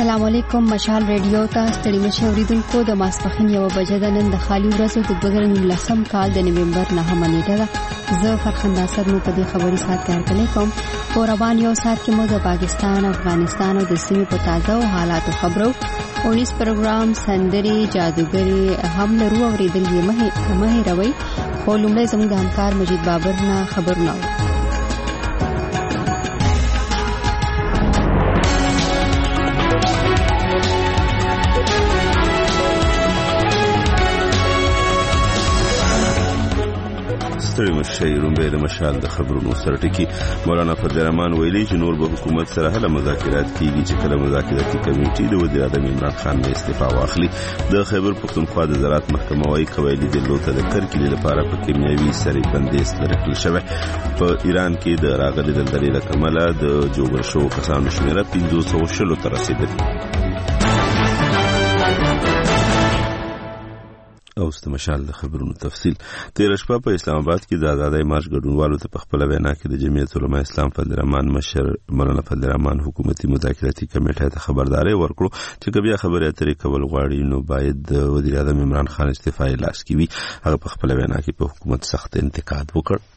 السلام علیکم مشال ریډیو ته ستړي مشه اوریدونکو د ماسپخین 1 بجې د نن د خالي ورځو د 2019 کال د نومبر 9 نیټه زه فرخنده سر نو په دې خبري سات کار کوم او روان یو سات کې مو د پاکستان افغانستان او د سیمې په تازه او حالاتو خبرو او نیس پروګرام سندري جادوګري هم لرو اوریدل یې مه هیروي خو لومړی زموږ د همکار مجید بابر نه خبرونه ستړي مشي رومبه د مشال د خبرونو سره ټکی مولانا فضل الرحمن ویلي چې نور به حکومت سره هله مذاکرات کیږي چې کله مذاکراتي کمیټې د وزیر اعظم عمران خان نه استعفا واخلي د خیبر پختونخوا د زراعت محکمه وايي قبایلی د لوته د کرکلې لپاره په کیمیاوي سره بندیز لري کړل شوی په ایران کې د راغلي دلدلې لکمله د جوړ شو کسانو شمیره 500 تر رسیدلی او استمشال د خبرونو تفصیل تیر شپه په اسلام آباد کې د آزادۍ مارش ګډونوالو ته په خپل وینا کې د جمعیت علماء اسلام فضل الرحمن مشر مولانا فضل الرحمن حکومتي مذاکراتي کمیټې ته خبرداري ورکړو چې کبیا خبرې اترې کول غواړي نو باید د وزیر اعظم عمران خان استعفا لاس کې وي هغه په خپل وینا کې په حکومت سخت انتقاد وکړ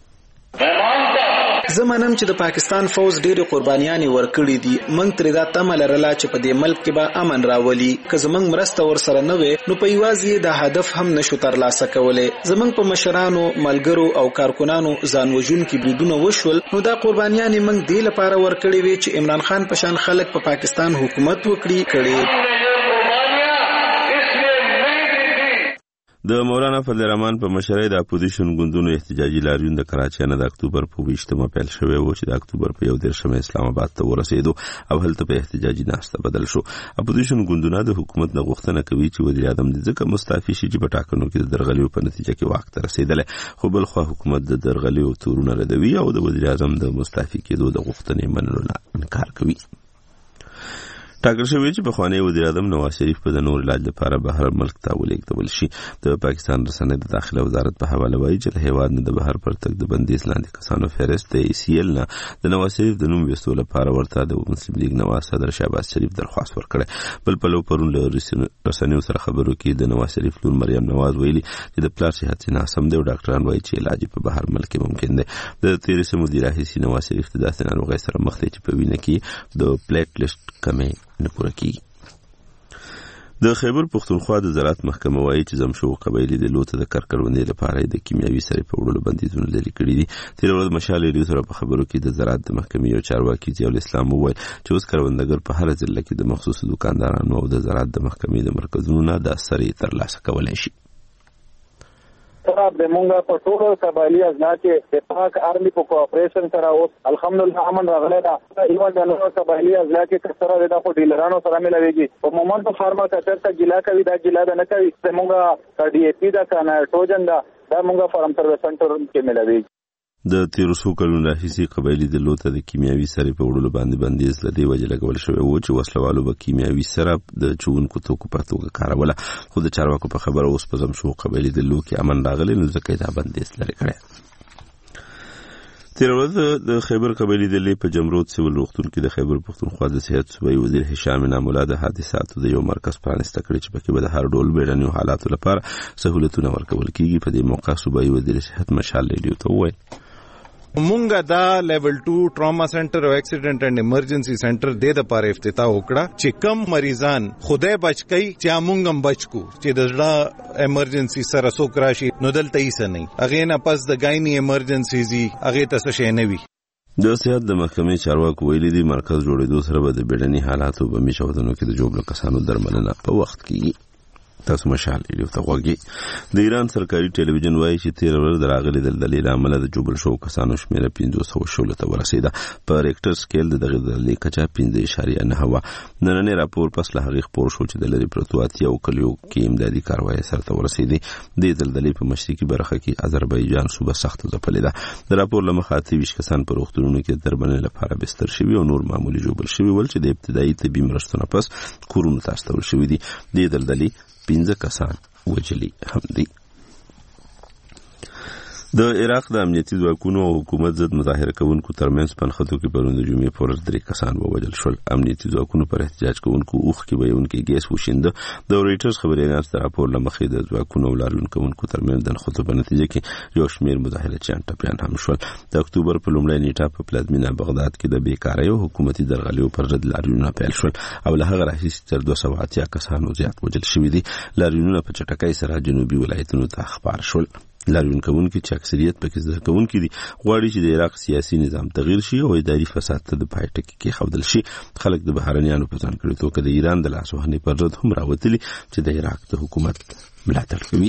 زمانم چې د پاکستان فوج ډېری قربانيان ورکړي دي موږ ترې دا تمه لرله چې په دې ملک کې به امن راولي که زموږ مرسته ورسره نه وي نو په یوازې د هدف هم نشو ترلاسه کولی زموږ په مشرانو ملګرو او کارکونانو ځان وژونکي بریدونه وشول نو دا قربانيان موږ دې لپاره ورکړي وي چې عمران خان په شان خلک په پاکستان حکومت وکړي د مولانا فضل الرحمن په مشرۍ د اپوزیشن ګوندونو احتجاجي لاریون د کراچۍ نه د اکتوبر په 20مه پیل شوی و چې د اکتوبر په 1 اسلام آباد ته ورسېدو او هلته په احتجاجي ناسته بدل شو اپوزیشن ګوندونه د حکومت نه غوښتنه کوي چې وزیر اعظم د ځکه مستعفي شي چې په ټاکنو کې د درغلیو په نتیجه کې واک ته رسیدل خو بل خو حکومت د درغلیو تورونه ردوي او د وزیر اعظم د مستعفي کېدو د غوښتنې منلو نه انکار کوي ټاکل شوی چې په خوانی وزیر اعظم نواز شریف په د نور علاج لپاره بهر ملک ته ولېږدول شي د پاکستان رسنۍ د داخله وزارت په حواله وایي چې له هیواد نه د بهر پرتګ د بندیز لاندې کسانو فهرست د ACL نه د نواز شریف د نوم وستو لپاره ورته د مسلم لیگ نواز صدر شهباز شریف درخواست ورکړه بل په لو پرون له رسنیو سره خبرو کې د نواز شریف لور مریم نواز ویلي چې د پلار صحت ناسم دی او ډاکټران وایي چې علاج په بهر ملک ممکن دی د 13 مدیر رئیس نواز شریف د داسې ناروغۍ سره مخ دی چې په وینه کې د پلیټ لیسټ کمې نه پوره کیږي د خیبر پختونخوا د زراعت محکمه وايي چې زمشو قبایلی د لوته د کروندې لپاره د کیمیاوي سره په وړلو بندیزونه لري کړی دي تیر ورځ مشال ریډیو سره په خبرو کې د زراعت د محکمې یو چارواکي ضیاء الاسلام وویل چې اوس کروندګر په هر ځل کې د مخصوص دکاندارانو او د زراعت د محکمې د مرکزونو نه د سرې ترلاسه کولای شي طرف د مونږه په ټولو قبایلی ازنا کې د پاک آرمي په کوآپریشن سره اوس الحمدلله امن راغلی دا ایوان د نورو قبایلی ازنا کې کثره د خو ډیلرانو سره ملويږي په مومن په فارما کچر ته ګیلا کوي دا ګیلا نه کوي د مونږه DAP دا کنه ټوجن دا مونږه فارم سروس سنټر کې ملويږي د 1300 کلونو راهیسې قبایلی د لوته د کیمیاوي سره په وړلو باندې بندیز لدی وجه لګول شوی و چې وسلوالو به کیمیاوي سره د چونکو توکو په توګه کاروله خو د چارواکو په خبره اوس په زمشو قبایلی د لو کې امن راغلی نو ځکه دا بندیز لري کړی تیر ورځ د خیبر قبایلی د لې په جمرود سیول روغتون کې د خیبر پختونخوا د صحت صوبایي وزیر هشام نامولا د حادثاتو د یو مرکز پرانسته کړی چې پکې به د هر ډول بیړنیو حالاتو لپاره سہولتونه ورکول کیږي په دې موقع صوبایي وزیر صحت مشال ریډیو ته وویل مونږه دا لیول 2 ټراما سنټر او اکسیډنټ اینڈ ایمرجنسي سنټر د لپاره افتتاح وکړه چې کم مریضان خدای بچ کړي چې مونږم بچ کو چې د ځړه ایمرجنسي سره سو کراشي نو دلته یې سنې اغه نه پس د غایني ایمرجنسي زی اغه تاسو شې نه وي د صحت د محکمې چارواکو ویلي دي مرکز جوړېدو سره به د بیړني حالاتو په میشودونو کې د جوړ کسانو درملنه په وخت کې تاسو مشال ایلو ته وګورئ د ایران سرکاري ټلویزیون وايي چې تیر ورځ د راغلي دلدلې عمله د جوبل شو کسانو شمیره 500 ته ورسیده په ریکټر سکیل د دغه دلدلې کچا 5.9 هوا نننې راپور پس له هغه خبر شو چې د لری پروتواتیا او کلیو کې امدادي کاروایی سره ورسیدي د دلدلې په مشرقي برخه کې آذربایجان صوبه سخت ځپلې ده د راپور لمخاطي ویش کسان پر وختونو کې درملنې لپاره بستر شوی او نور معمولی جوبل شوی ول چې د ابتدایي طبي مرستو نه پس کورونو ته استول شوی دي د دلدلې 15 کسان وجلی هم دي د عراق د امنیتي ځواکونو او حکومت ضد مظاهره کوونکو ترمنځ پنخته کې پروند جمعې پر 3 کسان ووژل شول. امنیتي ځواکونو پر احتجاج کوونکو اوخ کې ویونکي ګیس وشینده. د رويټرز خبري اژانس د راپور لمخې د ځواکونو لاریون کوونکو ترمنځ د خطو په نتیجه کې یو شمېر مظاهرچیان ټپیان هم شول. د اکتوبر په لومړۍ نیټه په پلازمینه بغداد کې د بیکارۍ او حکومتي درغلیو پر ضد لاریونونه پیل شول او له هغه راهیسې تر 280 کسانو زیات وژل شوي دي. لاریونونه په چټکۍ سره جنوبي ولایتونو ته خپاره شول. لاریون کوونکي چې اکثریت پکې زده کوونکي دي غواړي چې د عراق سیاسي نظام تغییر شي او اداري فساد ته د پای ټکی کېښودل شي. خلک د بهرنیانو په ځانګړي توګه د ایران د لاسوهنې پر ضد هم راوتلي چې د عراق د حکومت ملاتړ کوي.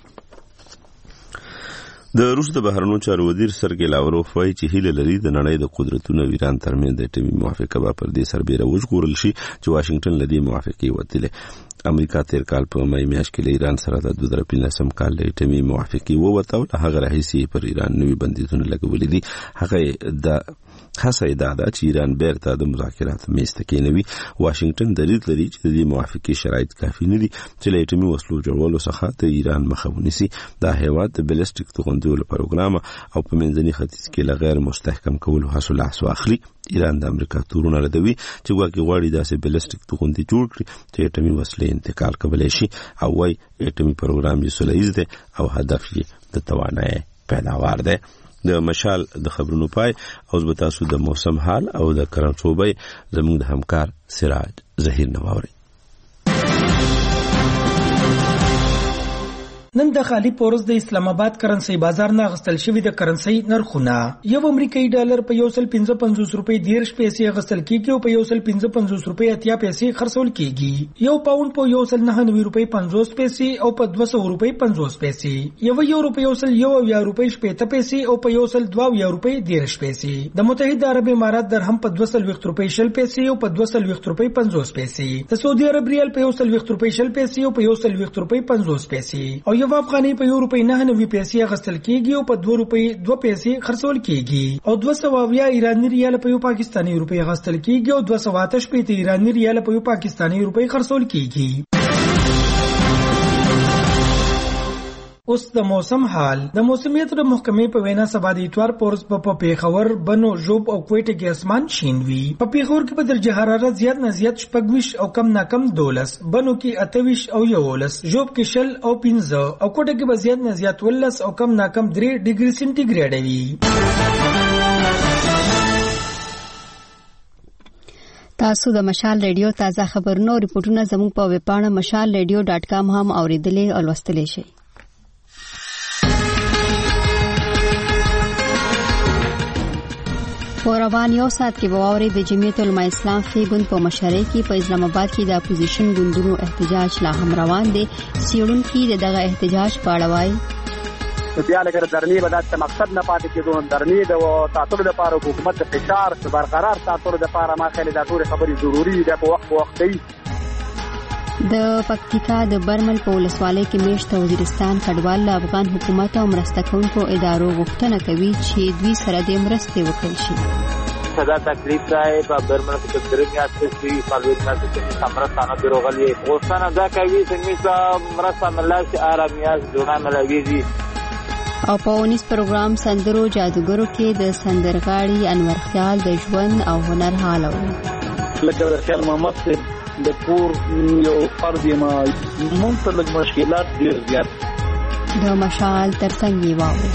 د روس د بهرنیو چارو وزیر سرګی لاوروف وایي چې هیله لري د نړۍ د قدرتونو ایران ترمنځ د اټومي موافقه به پر دې سربېره وژغورل شي چې واشنگټن له دې موافقې وتلی. امریکا تیر کال په مای میاشت کې له ایران سره د 2015 کال د اټومي موافقې ووته او له هغه راهیسې پر ایران نوي بندیزونه لګولي دي. هغه د هڅه ده چې ایران بیرته د مذاکراتو میز ته کېنوي. واشنگټن درید لري چې د دې موافقې شرایط کافي نه دي چې له اټومي وسلو جوړولو څخه د ایران مخه ونیسي. دا هیواد د بلسټیک توغندیو له پروګرام او په منځني ختیځ کې له غیر مستحکم کولو هڅو لاس واخلي. ایران د امریکا تورونه ردوي چې ګواکې غواړي داسې بلسټیک توغندي جوړ کړي چې اټومي وسلې انتقال کولی شي او وايي اټومي پروګرام یې سوله ییز دی او هدف یې د توانایي پیداوار دی. د مشال د خبرونو پای اوس به تاسو د موسم حال او د کرنچوبۍ زموږ د همکار سراج ظهیر نواوري. نن د خالی پورز د اسلام آباد کرنسي بازار نه غستل شوی د کرنسي نرخونه یو امریکایي ډالر په 1.55 روپۍ 10 پیسې غستل کیږي او په 1.55 روپۍ 80 پیسې خرڅول کیږي. یو پاوند په 1.99 روپۍ 50 پیسې او په 200 روپۍ 50 پیسې. یو یورو په 1.1 روپۍ 70 پیسې او په 1.2 روپۍ 10 پیسې. د متحده عرب امارات درهم په 220 روپۍ 10 پیسې او په 220 روپۍ 50 پیسې. د سعودي عرب ریال په 120 روپۍ 10 پیسې او په 120 روپۍ 50 پیسې. یو افغاني په 1 روپۍ 99 پیسې غستل کیږي او په 2 روپۍ 2 پیسې خرڅول کیږي. او 200 ایرانی ریال په یو پاکستانی روپۍ غستل کیږي او 208 پیسې ایرانی ریال په یو پاکستانی روپۍ خرڅول کیږي. اوس د موسم حال. د موسمیت د محکمې په وینا سبا د اتوار پورز په پیښور بنو ژوب او کوټه کې اسمان شین وي. په پیښور کې په درجه حرارت زیات نه زیات 26 او کم نه کم 12, بنو کې 28 او 11, ژوب کې 0 او 15 او کوټه کې به زیات نه زیات 12 او کم نه کم 3 ډیګري سنټیګریډ وي. تاسو د مشال ریډیو تازه خبرونو ریپورتونه زموږ په ویب پاڼه mashalradio.com هم اوریدلې او لوستلې شئ. روان یو ساعت کې بواوري د جمعیت العلماء اسلام فی ګوند په مشرۍ کې په اسلام آباد کې د اپوزیشن ګوندونو احتجاج لا هم روان دي. سیړون کې دغه احتجاج په اړه وایي بیا لکه درنی به د مقصد نه پاتې کېدو درنی د تعطل لپاره حکومت د فشار برقرار تعطل لپاره ما خلک دا ټول خبرې ضروری ده په وخت دی. د پکتیکا د برمل په ولسوالۍ کې میشت وزیرستان کډوال له افغان حکومت او مرسته کوونکو ادارو غوښتنه کوي چې دوی سره د مرستې وکړي شي. صدا تکلیف راي په برمل کې د درمیات کې فعالیت کې سمرستانه دروغلي غوښتنه دا کوي چې موږ مرسته ملای آرامیاز جوړه ملويږي. او په 19 پروګرام سندرو جادوګرو کې د سندرغاړي انور خیال د ژوند او هنر حال لکه خیال محمد د کور یو فرد ما منطلق مشکلات ډیر زیات د مشال ترڅنګ واوري.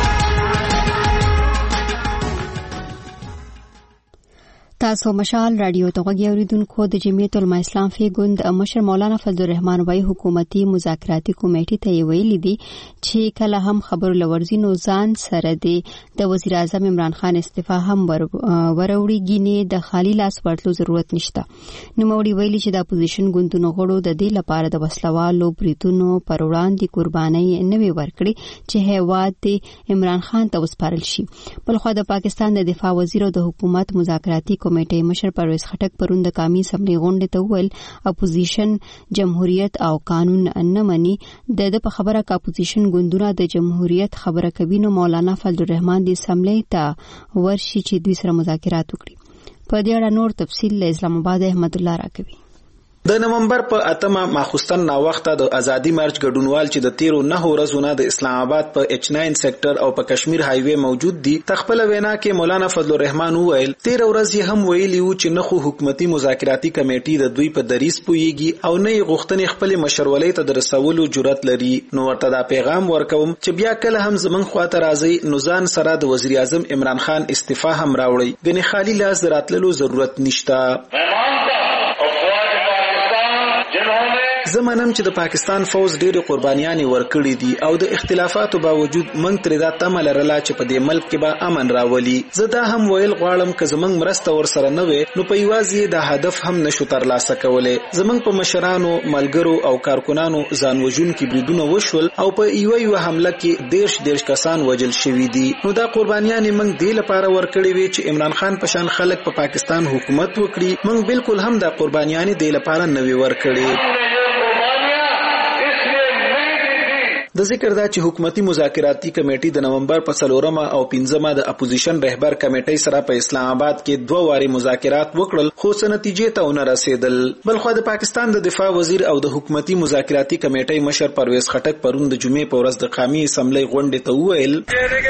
تاسو مشال رادیو ته غوږی اوریدونکو د جمعیت العلماء اسلام فی ګوند مشر مولانا فضل الرحمن وای حکومتي مذاکراتي کمیټې ته ویلي دي چې کله هم خبر لورځي نو ځان سره د وزیر اعظم عمران خان استعفا هم وروړي ګینه د خالی لاس ورتلو ضرورت نشته. نو موړي ویلي چې د اپوزیشن ګوندونو غړو د دې لپاره د وسلوالو بریتونو پر وړاندې قرباني نه وی ورکړي چې هیواد د عمران خان ته وسپارل شي. بلخو د پاکستان د دفاع وزیر او د حکومت مذاکراتي کمیټې مشر پرویز خټک پرون د قومي اسمبلی غونډې ته وویل اپوزیشن جمهوریت او قانون نه مني. د په خبره ک اپوزیشن ګوندونه د جمهوریت خبره کوي نو مولانا فضل الرحمن د اسمبلی ته ورشي چې دوی سره مذاکرات وکړي. په دې اړه نور تفصیل له اسلام آباد احمد الله راکوي. د نومبر په 8 ماخوستن نا وخت د ازادي مارچ ګډونوال چې د 13 ورځې د اسلام آباد په H9 سېکټر او په کشمیر های وی موجود دي تخپل وینا کې مولانا فضل الرحمن وویل 13 ورځې هم ویلي و چې نه خو حکومتي مذاکراتي کمیټې د دوی په دریس پويږي او نه غوښتنې خپل مشرولۍ ته درسولو جرأت لري نو ورته دا پیغام ورکوم چې بیا کله هم زمون خواته راځي نو ځان سره د وزیر اعظم عمران خان استعفا هم راوړي غني خالی لاس دراتلو ضرورت نشته زمانم چې د پاکستان فوز ډېری قربانيان ورکړي دي او د اختلافاتو باوجود موږ تر دا تمه لرله چې په دې ملک کې به امن راولي زه دا هم ویل غواړم چې زموږ مرسته ورسره نه وي نو په یوازې د هدف هم نشو ترلاسه کولای زموږ په مشرانو ملګرو او کارکونانو ځانوژونکي بریدونه وشول او په یو حمله کې دیش کسان وژل شوي دي نو دا قربانيان موږ دې لپاره ورکړي وي چې عمران خان پشان خلک په پاکستان حکومت وکړي موږ بالکل هم دا قربانيان دې لپاره نه وي ورکړي د ذکر دا چې حکومتي مذاکراتي کمیټې د نومبر په 4 او 15 د اپوزیشن رهبر کمیټې سره په اسلام آباد کې 2 واري مذاکرات وکړل خو څه نتیجې ته ونه رسیدل بلخو د پاکستان د دفاع وزیر او د حکومتي مذاکراتي کمیټې مشر پرویز خټک پرون د جمعې په ورځ د قومي اسمبلی غونډې ته وویل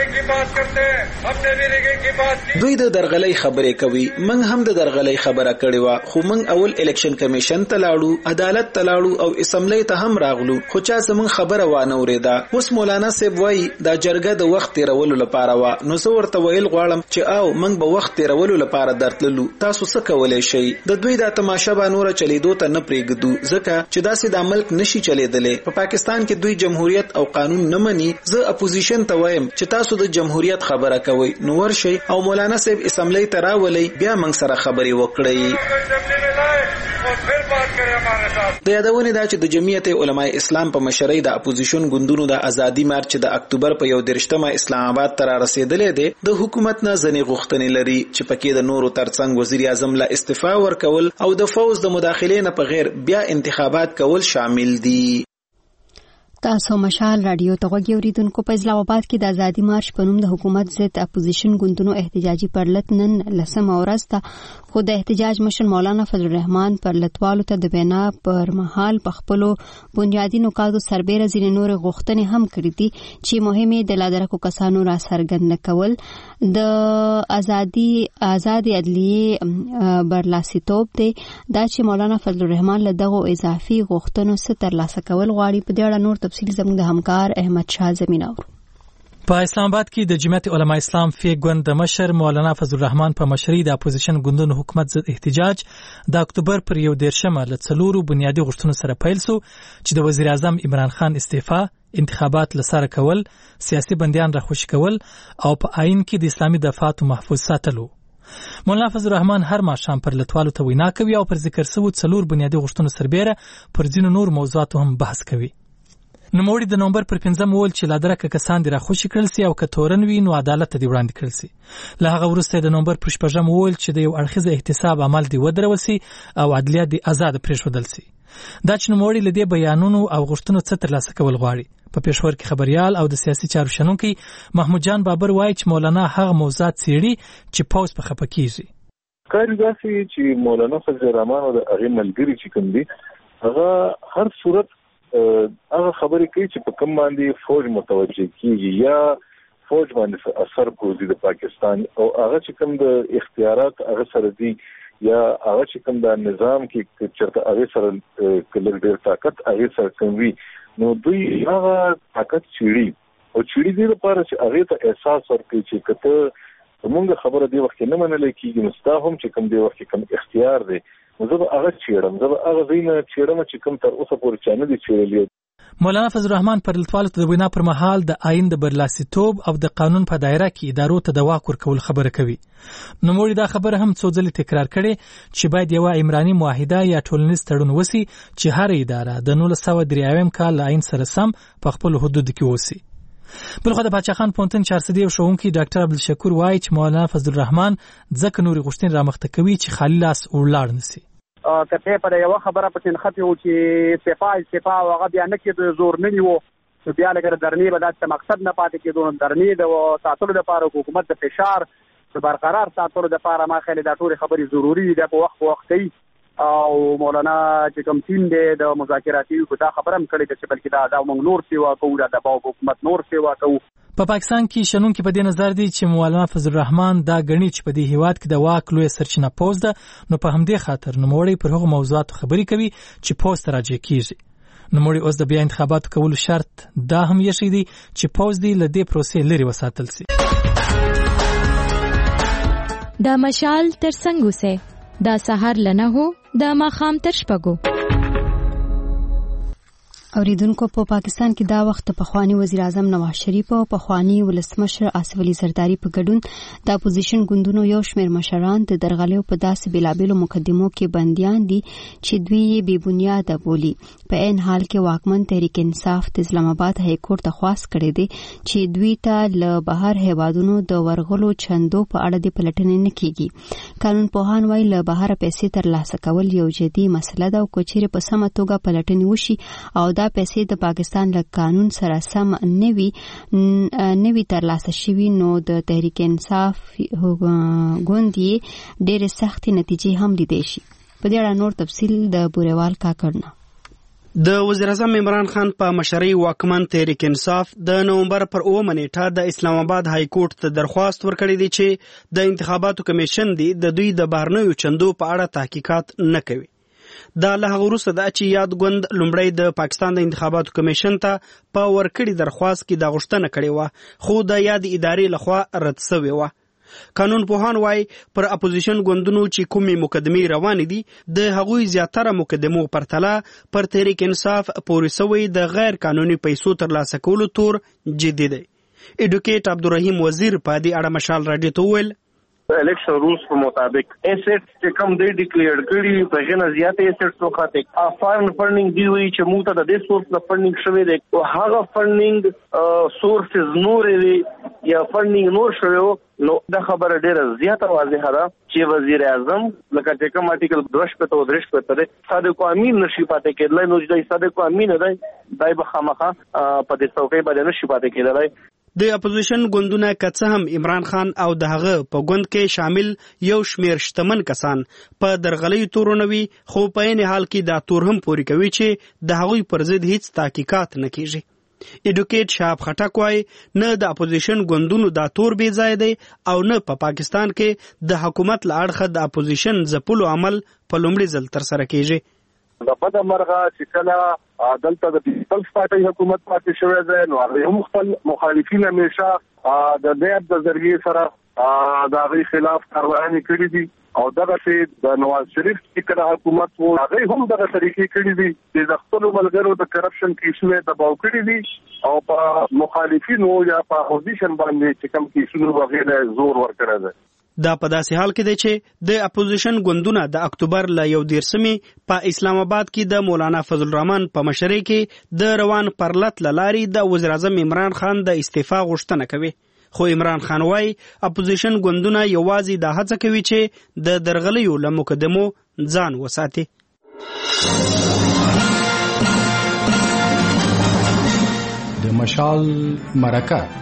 دوی د درغلۍ خبرې کوي موږ هم د درغلۍ خبره کړې و خو موږ اول الیکشن کمیشن ته لاړو عدالت ته لاړو او اسمبلی ته هم راغلو خو چا زموږ خبره وانه دا اوس مولانا صاحب وای دا جرګه د وخت تیرولو لپاره و نو زه ورته ویل غواړم چې او موږ به وخت تیرولو لپاره درتللو تاسو څه کولای شئ د دوی د تماشا باندې چلیدو ته نه پریږدو ځکه چې داسې د ملک نشي چلیدلې په پاکستان کې دوی جمهوریت او قانون نه مني زه اپوزیشن ته وایم چې تاسو د جمهوریت خبره کوئ نو ورشئ او مولانا صاحب اسمبلی ته راولئ بیا موږ سره خبرې وکړئ د یادونه دا چې د جمعیت علماء اسلام په مشرۍ د اپوزیشن ګوندونو د ازادي مارچ د اکتوبر په 1 اسلام آباد ته رسیدلې ده د حکومت نه ځنې غوښتنې لري چې پکې د نورو ترڅنګ وزیر اعظم لا استعفا ورکول او د فوز د مداخلې نه په غیر بیا انتخابات کول شامل دي تاسو مشال رادیو ته غوږی اوریدونکو په اسلام آباد کې د ازادي مارچ په نوم د حکومت ضد اپوزیشن ګوندونو احتجاجي پرلط نن لسمه ورځ ته خو د احتجاج مشر مولانا فضل الرحمن پرلطوالو ته د بنا پر مهال په خپلو بنیادي نکاتو سربېره ځینې نور غوښتنې هم کړې دي چې مهمه د لادرکو کسانو را څرګند کول د آزادي عدلیه برلاسیتوب دی دا چې مولانا فضل الرحمن له دغه اضافي غوښتنو څخه ترلاسه کول غواړي په دې اړه نور تفصیل زموږ د همکار احمد شاه زمیناور په اسلام آباد کې د جمعیت علماء اسلام فی ګوند د مشر مولانا فضل الرحمن په مشرۍ د اپوزیشن ګوندونو حکومت ضد احتجاج د اکتوبر پر 11 له 4 بنیادی غوښتنو سره پیل شو چې د وزیر اعظم عمران خان استعفا انتخابات لساره کول سیاسي بندیان راخوش کول او په آئین کې د اسلامي دفاعات محفوظ ساتلو مولانا فضل الرحمن هر ماښام پر لټوالو ته وینا کوي او پر ذکر شوو 4 بنیادی غوښتنو سربېره پر ځینو نور موضوعاتو هم بحث کوي نوموړي د نومبر پر 15 ویل چې لادرکه کسان دي راخوشي کړل سي او کتورن وي نو عدالت ته دی وړاندې کړل سي له هغه وروسته د نومبر پر 15 ویل چې د یو اړخیزه احتساب عمل دی ودرول سي او عدلیه دی آزاد پرېښودل سي دا چې نوموړي له دې بیانونو او غوښتنو څخه ترلاسه کول غواړي په پېښور کې خبريال او د سیاسي چارو شنونکي محمود جان بابر وایي چې مولانا هغه موضوعات څېړي چې پوز په خپه کیږي کار داسې چې مولانا فضل الرحمن او د هغه ملګري چې کوم دي هغه هر صورت هغه خبرې کوي چې په کوم باندې فوج متوجه کیږي یا فوج باندې اثر کوي د پاکستان او هغه چې کوم د اختیارات هغه سره دي یا هغه چې کوم د نظام کې چرته هغه سره کله ډېر طاقت هغه سره کوي نو دوی هغه طاقت چیړي او چیړي دې لپاره چې هغه ته احساس ورکړي چې کته موږ خبره دی وخت نه منل کېږي نو ستا هم چې کوم دی وخت کوم اختیار دی زه به هغه چیرم زه به هغه زینه چیرم چې کوم تر اوسه پورې چانه دي چیرلې مولانا فضل الرحمن پر لټوالو ته د وینا پر مهال د آئین د برلاسیتوب او د قانون په دایره کې ادارو ته د واک ورکول خبره کوي نوموړي دا خبره هم څو ځله تکرار کړي چې باید یو عمراني معاهده یا ټولنیز تړون وسی چې هر اداره د 1993 کال آئین سره سم په خپل حدود کې وسی بلخو د باچا خان پونتن 400 شوونکي ډاکټر عبدالشکور وایي چې مولانا فضل الرحمن ځکه نوري غوښتنې رامخته کوي چې خالي لاس ولاړ نسی کته پر یو خبره پکې خطي و چې استعفا او هغه بیا نه کېد زور نه نیو بیا لګره درنی به د مقصد نه پاتې کېدون درنی د ساتلو لپاره حکومت د فشار برقرار ساتلو لپاره ما خلې دا ټول خبري ضروری ده په وخت دی او مولانا چې کوم ټیم دی د مذاکراتي دا خبره هم کړې ده چې بلکې دا موږ نور سیوا کوو د دباو حکومت نور سیوا کوو. په پاکستان کې شنونکو په دې نظر دي چې مولانا فضل الرحمن دا غني چې په دې هیواد کې د واک لوی سرچینه پوز ده، نو په همدې خاطر نوموړي پر هغو موضوعاتو خبرې کوي چې پوز ته راجع کیږي. نوموړي اوس د بیا انتخاباتو کولو شرط دا هم یې دی چې پوز دی له دې پروسې لري وساتل شي. دا مشال تر څنګه وسه دا سحر لنه هو دا ماخام تر شپګو. اوریدونکو په پاکستان کې دا وخت پخوانی وزیر اعظم نواز شریف او پخوانی ولسمشر آصف علي زرداری په ګډون د اپوزیشن ګوندونو یو شمېر مشران د درغلیو په داسې بلابلو مقدمو کې بنديان دي چې دوی یې بې بنیاده بولي. په عین حال کې واکمن تحریک انصاف د اسلام آباد های کورټ ته خواست کړی دی چې دوی ته له بهر هیوادونو د ورغلو چندو په اړه د پلټنې نه کیږي. قانون پوهان وايي له بهر پیسې ترلاسه کول یو جدي مسله ده او کچېرې په سمه توګه پلټنې وشي او دا پیسې د پاکستان له قانون سره سم نوي ترلاسه شوي نو د تحریک انصاف ګوند یې ډېرې سختې نتیجې هم لیدای شي. په دې اړه نور تفصیل د بوریوال کاکړ. د وزیر اعظم عمران خان په مشرۍ واکمن تحریک انصاف د نومبر پر 9 نیټه د اسلام آباد های کورټ ته درخواست ورکړی دی چې د انتخاباتو کمیشن دی د دوی د بهرنیو چندو په اړه تحقیقات نه کوي. دا له هغه وروسته دا چې یاد ګوند لومړی د پاکستان د انتخاباتو کمیشن ته په ورکړي درخواست کې دا غوښتنه کړې وه، خو د یاد ادارې لخوا رد شوې وه. قانون پوهان وایي پر اپوزیشن ګوندونو چې کومې مقدمې روانې دي د هغوی زیاتره مقدمو پرتله پر تحریک انصاف پورې شوی د غیر قانوني پیسو ترلاسه کولو تور جدي دی. ایډوکیټ عبدالرحیم وزیر په دې اړه مشال راډیو ته وویل الیکشن رولز په مطابق ایسټ چې کوم دی ډیکلیئر کړي په غنه زیات ایسټ څو خاطر فارن فندینګ دی وی چې موږ ته د دې سورس د فندینګ شوی دی او هغه فندینګ سورسز نور دی یا فندینګ نور شوی نو دا خبره ډیره زیاته واضحه ده چې وزیر اعظم لکه چې کوم آرټیکل 2 په صادق امین نشي پاتې کېدلای، نو چې صادق امین دی دای به خامخا په دې څوکۍ باندې نشي پاتې کېدلای. د اپوزیشن ګوندونه که څه هم عمران خان او د هغه په ګوند کې شامل یو شمېر شتمن کسان په درغلیو تورنوي، خو په عین حال کې دا تور هم پوري کوي چې د هغوی پر ضد هیڅ تحقیقات نه کیږي. ایډوکیټ شاب خټک وایي نه د اپوزیشن ګوندونو دا تور بې ځای دی او نه په پاکستان کې د حکومت له اړخه د اپوزیشن ځپلو عمل په لومړي ځل ترسره کیږي. د بده مرغه چې کله دلته د پیپلز پارټي حکومت پاتې شوی دی نو هغه هم خپل مخالفین همیشه د نیب د ذریعے سره د هغه خلاف کاروایي کړې دي او دغه چې د نواز شریف چې کله حکومت وو هغه هم دغه طریقې کړې دي چې د خپل ملګرو د کرپشن کیسونه دباو کړی دي او په مخالفینو یا په اپوزیشن باندې چې کوم کیسونه وغیره زور ورکړی دی. دا په داسې حال کې دی چې د اپوزیشن ګوندونه د اکتوبر له 1 په اسلام آباد کې د مولانا فضل الرحمن په مشرۍ کې د روان پرلط لاري د وزیر اعظم عمران خان د استعفا غوښتنه کوي، خو عمران خان وايي اپوزیشن ګوندونه یوازې د هڅه کوي چې د درغلیو له مقدمو ځان وساتي. د مشال مرکه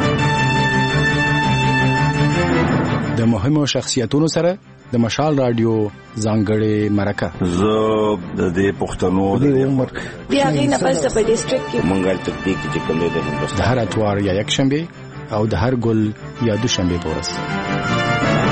د مهمو شخصیتونو سره د مشال رادیو ځانګړې مرکه. زه د دې پښتنو د عمر بیا غینه پس په ډیسټریکټ کې مونږه تطبیق چې کومه ده د هر اتوار یا یک شنبه او د هر ګل یا دوشنبه پورس.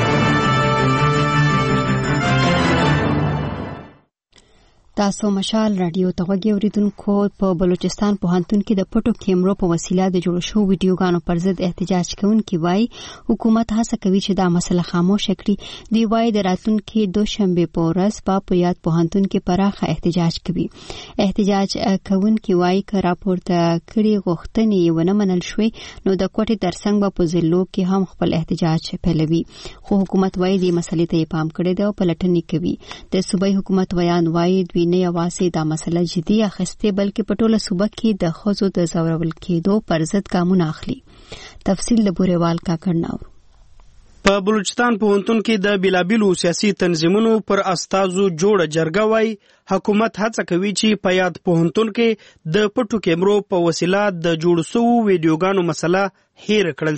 تاسو مشال رادیو ته غوږی اوریدونکو. په بلوچستان پوهنتون کې د پټو کیمرو په وسیله د جوړ شو ویډیوګانو پر ضد احتجاج کوونکي وایي حکومت هڅه کوي چې دا مسله خاموشه کړي. دی وایي د راتلونکي دوشنبه په ورځ په یاد پوهنتون کې پراخه احتجاج کوي. احتجاج کوونکي وایي که راپورته کړي غوښتنې ونه منل شوې نو د کوټې ترڅنګ به په ضلعو کې هم خپل احتجاج پیلوي، خو حکومت وایي دې مسلې ته پام کړی دی او پلټنې کوي. د صوبایي حکومت ویان وایي دوی نه یوازې دا مسله جدي اخیستې بلکې په ټوله صوبه کې د ښځو د ځورول کېدو پر ضد ګامونه اخلي. تفصیل د بوریوال کاکړ ناو. په بلوچستان پوهنتون کې د بلابلو سیاسي تنظیمونو پر استازو جوړه جرګه وای حکومت هڅه کوي چې په یاد پوهنتون کې د پټو کیمرو په وسیله د جوړ شوو ویډیوګانو مسله هیر کړل شي.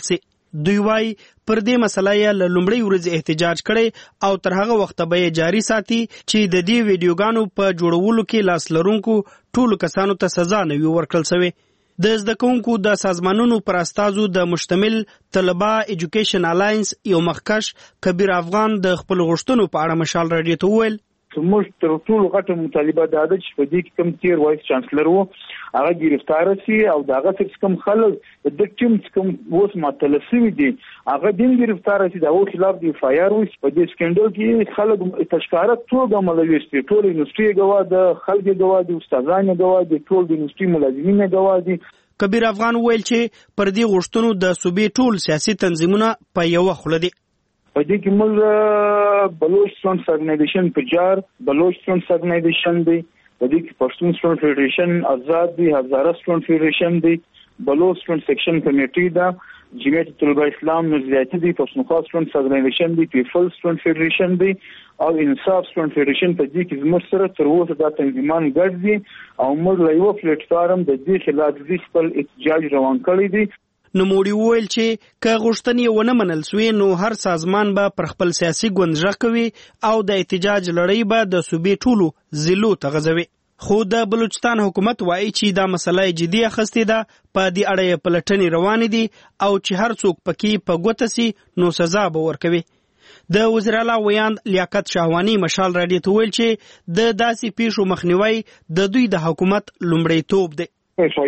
دوی وايي پر دې مسله یې له لومړۍ ورځې احتجاج کړی او تر هغه وخته به یې جاري ساتي چې د دې ویډیوګانو په جوړولو کې لاس لرونکو ټولو کسانو ته سزا نه وي ورکړل شوې. د زده کوونکو د سازمانونو پر استازو د مشتمل طلبه ایجوکیشن الاینس یو مخکش کبیر افغان د خپل غوښتنو په اړه مشال راډیو ته وویل موږ تر ټولو غټه مطالبه دا ده چې په دې کې کوم تیر وایس چانسلر وو هغه گرفتار شي او داغه څخه کوم خلک د ټیم کوم اوس معطل شوي دي هغه دین گرفتار شي دا و خلاف دی فایر وي په دې سکندل کې خلک تشکارت ټول عملويستي ټول انډستری غوا د خلک غوا د استادانو غوا د ټول د انډستری ملازمین غوا دي. کبیر افغان ویل چې پر دې غوښتنو د صوبې ټول سیاسي تنظیمونه په یو خوله دي. په دې کې موږ بلوچ سټوډنټس ارګنایزیشن پجار بلوچ سټوډنټس ارګنایزیشن دی په دې کې پښتون سټوډنټ فدریشن آزاد دی هزاره سټوډنټ فدریشن دی بلوچ سټوډنټ سیکشن کمیټي دا جمعیت طلبه اسلام نزدیاتی دی پښتونخوا سټوډنټس ارګنایزیشن دی پیپل سټوډنټ فدریشن دی او انصاف سټوډنټ فدریشن په دې کې زموږ سره تر اوسه دا تنظیمان ګډ دي او موږ له یو پلیټ فارم د دې خلاف د خپل احتجاج روان کړی دی. نوموړي وویل چې که غوښتنې ونه منل سوې نو هر سازمان به پر خپل سیاسي ګوند غږ کوي او د احتجاج لړۍ به د صوبې ټولو ضلعو ته غځوي. خو د بلوچستان حکومت وایي چې دا مسله جدي اخیستې ده په دې اړه یې پلټنې روانې دي او چې هر څوک پکې په ګوته سي نو سزا به ورکوي. د وزیر اعلی ویاند لیاقت شاهوانی مشال راډیو ته ویل چې د داسې پیښو مخنیوي د دوی د حکومت لومړیتوب دی.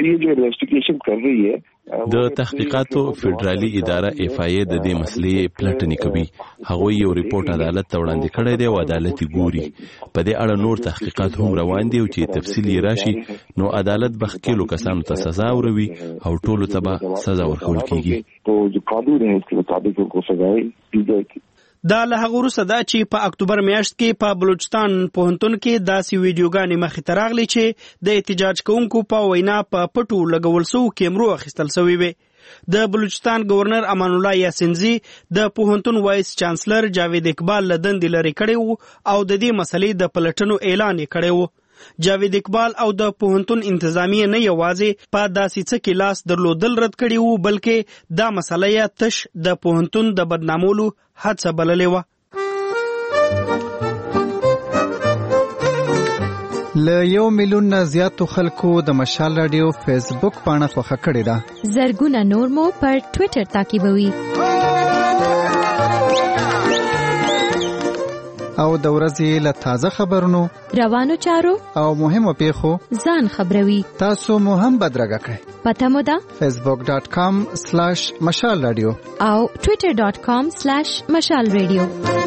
د تحقیقاتو فدرالي اداره اف آی ای د دې مسلې پلټنې کوي. هغوی یو ریپورت عدالت ته وړاندې کړی دی او عدالت ګوري. په دې اړه نور تحقیقات هم روان دي او چې تفصیل یې راشي نو عدالت به ښکېلو کسانو ته سزا وروي او ټولو ته به سزا ورکول کیږي. دا له هغه وروسته ده چې په اکتوبر میاشت کې په بلوچستان پوهنتون کې داسې ویډیوګانې مخې ته راغلي چې د احتجاج کوونکو په وینا په پټو لګول شوو کیمرو اخیستل شوي وي. د بلوچستان گورنر امان الله یاسینزی د پوهنتون وایس چانسلر جاوید اقبال له دندې لرې کړی وو او د دې مسلې د پلټنو اعلان یې کړی وو. جاوید اقبال او د پوهنتون انتظامیه نه یوازې په داسې څه کې لاس درلودل رد کړي وو بلکې دا مسله یې تش د پوهنتون د بدنامولو هڅه بللې وه. له 1 میلیون نه زیاتو خلکو د مشال راډیو فیسبوک پاڼه خوښه کړې ده. زرګونه نور مو پر ټوئیټر تعقیبوي او د ورځې له تازه خبرونو روانو چارو او مهمو پیښو ځان خبروي. تاسو مو هم بدرګه کړئ. پته مو ده facebook.com/مشال رادیو او twitter.com/مشال رادیو.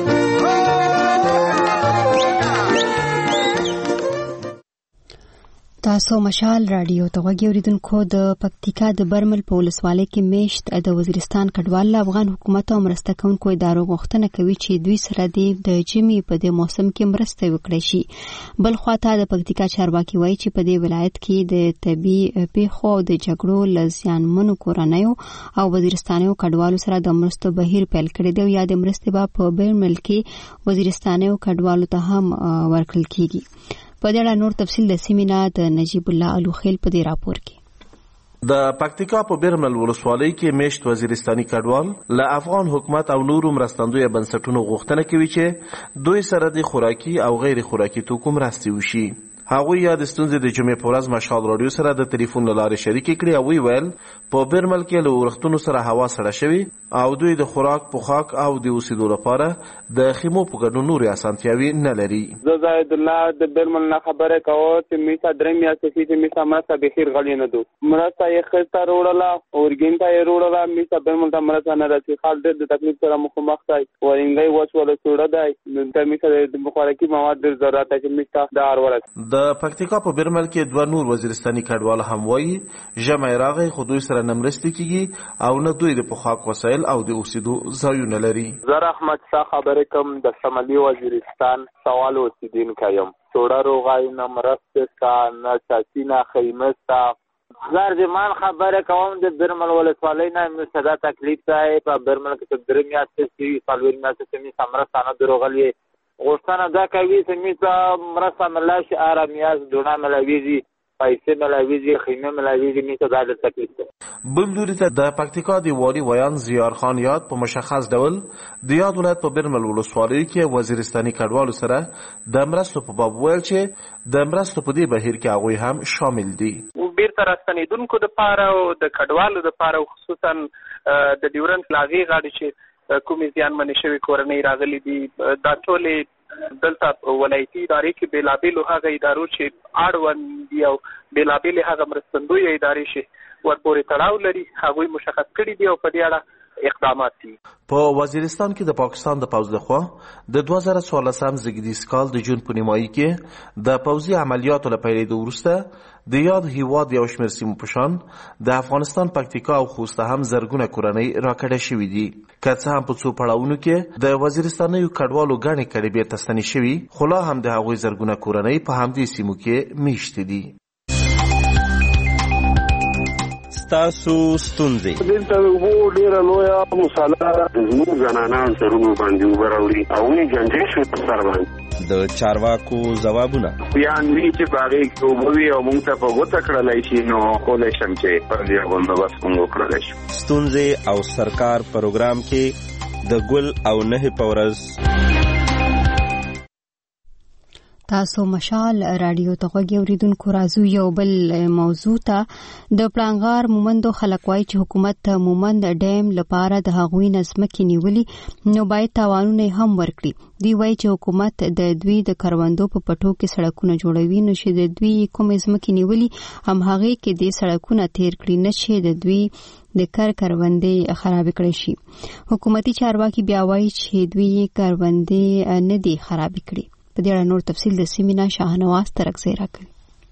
تاسو مشال رادیو ته غوږی اوریدونکو د پکتیکا د برمل په ولسوالۍ کې میشت د وزیرستان کډوال افغان حکومت او مرسته کوونکو ادارو غوښتنه کوي چې دوی سره د جمی په دې موسم کې مرسته وکړي شي. بل خواته د پکتیکا چارواکي وایي چې په دې ولایت کې د طبي پیښو او د جګړو له زیانمنو کورنیو او وزیرستانیو کډوالو سره د مرستو بهیر پیل کړی دی. یا د مرستې به په برمل کې وزیرستانیو کډوالو ته هم ورکړل کیږي. په دې اړه نور تفصیل د سیمینا د نجیب الله الوخیل په دې راپور کې. د پکتیکا په بیرمل ولسوالۍ کې میشت وزیرستاني کډوال له افغان حکومت او نورو مرستندوی بنسټونو غوښتنه کوي چې دوی سره د خوراکي او غیر خوراکي توکو مرستې وشي. هغوی یا د ستونزې د جمعې په ورځ مشال راډیو سره د ټلیفون له لارې شریکې کړې او ویل په بیرمل کې له ورښتونو سره هوا سړه شوې او دوی د خوراک پوښاک او د اوسېدو لپاره د خیمو په ګډون نورې اسانتیاوې نه لري. زه زاید الله د بیرمل نه خبره کوم چې میسا درې میاشتې چې میسا مرسته بخیر غلې نه دو مرسته یې خسته وروړله اورګین ته یې وروړله میسا بیرمل ته مرسته نه رسي خال ډېر د تکلیف سره مخامخ دی ورنګي وسوله سوړه دی د میسا د خوراکي مواد ډېر ضرورت دی چې میسا د اورورت. د پکتیکا په بیرمل کې دوه نور وزیرستاني کډوال هم وایي ژمی راغی خو دوی سره نه مرستې کیږي او نه دوی د پوښاک وسایل او د اوسېدو ځایونه لري. زه احمد شاه خبرې کوم د شمالي وزیرستان سوال اوسیدونکی یم. توړه روغای نه مرستې شته نه چاچي نه خیمه شته. زرجمان خبرې کوم د بیرمل ولسوالۍ نه موږ صدا تکلیف دی په بیرمل کې چې درې میاشتې چې څلور میاشتې چې موږ مرسته نه دروغلې غوښتنه دا کوي چې موږ مرسته ملاشي آرامیاز دونه ملويږي پیسې ملاویږي خیمه ملاویږي نیته دا د تکلیف ده. بل لوري ته د پکتیکا دی والي ویان زیار خان یاد په مشخص ډول د یاد ولایت په برمل ولسوالۍ کې وزیرستاني کډوالو سره د مرستو په باب ویل چې د مرستو په دې بهیر کې هغوی هم شامل دي. بیرته راستنېدونکو دپاره او د کډوالو دپاره خصوصا د ډیورنډ لاغې غاړې چې کومې زیانمنې شوې کورنۍ راغلي دي دا ټولې دلته ولایتي ادارې کې بېلابېلو هغه ادارو چې اړوند دي او بېلابېلې هغه مرستندویه ادارې چې ورپورې تړاو لري هغوی مشخص کړي دي او په دې اړه اقدامات دي. په وزیرستان کې د پاکستان د پوځ لخوا د 2014 زیږدیز کال د جون په نیمایي کې د پوځي عملیاتو له پیلېدو وروسته د یاد هیواد یو شمېر سیمو په شان د افغانستان پکتیکا او خوست هم زرګونه کورنۍ راکډه شوي دي. که څه هم په څو پړاوونو کې د وزیرستانیو کډوالو ګڼې کډې بېرته ستنې شوي خو لا هم د هغوی زرګونه کورنۍ په همدې سیمو کې میشتې دي. ستاسو ستونزې دلته وو ډیره لویه مساله زموږ زنانان سرونو باندې اوبه راوړي او نه جنجې شوې په سر باندې د چارواکو ځوابونه بیان وی چې په هغې کې اوبه وي او موږ ته په ګوته کړلی شي نو کولی شم چې پر دې بندوبست موږ وکړلی شو. ستونزې او سرکار پروګرام کې د ګل او نهې په ورځ تاسو مشال رادیو ته غوږی اوریدونکو راځو یو بل موضوع ته. د پړانګار مومندو خلک وایي چې حکومت مومند ډیم لپاره د هغوی نظمکې نیولي نو باید تاوانونه هم ورکړي. دوی وایي چې حکومت د دوی د کروندو په پټو کې سړکونه جوړوي نو چې د دوی کومې ځمکې نیولي هم هغې کې د سړکونه تیر کړي نه چې د دوی د کروندې خرابې کړي شي. حکومتي چارواکي بیا وایي چې دوی کروندې نه دي خرابې کړي. په دې اړه نور تفصیل د سیمینا شاهنواز ترکزی راکوي.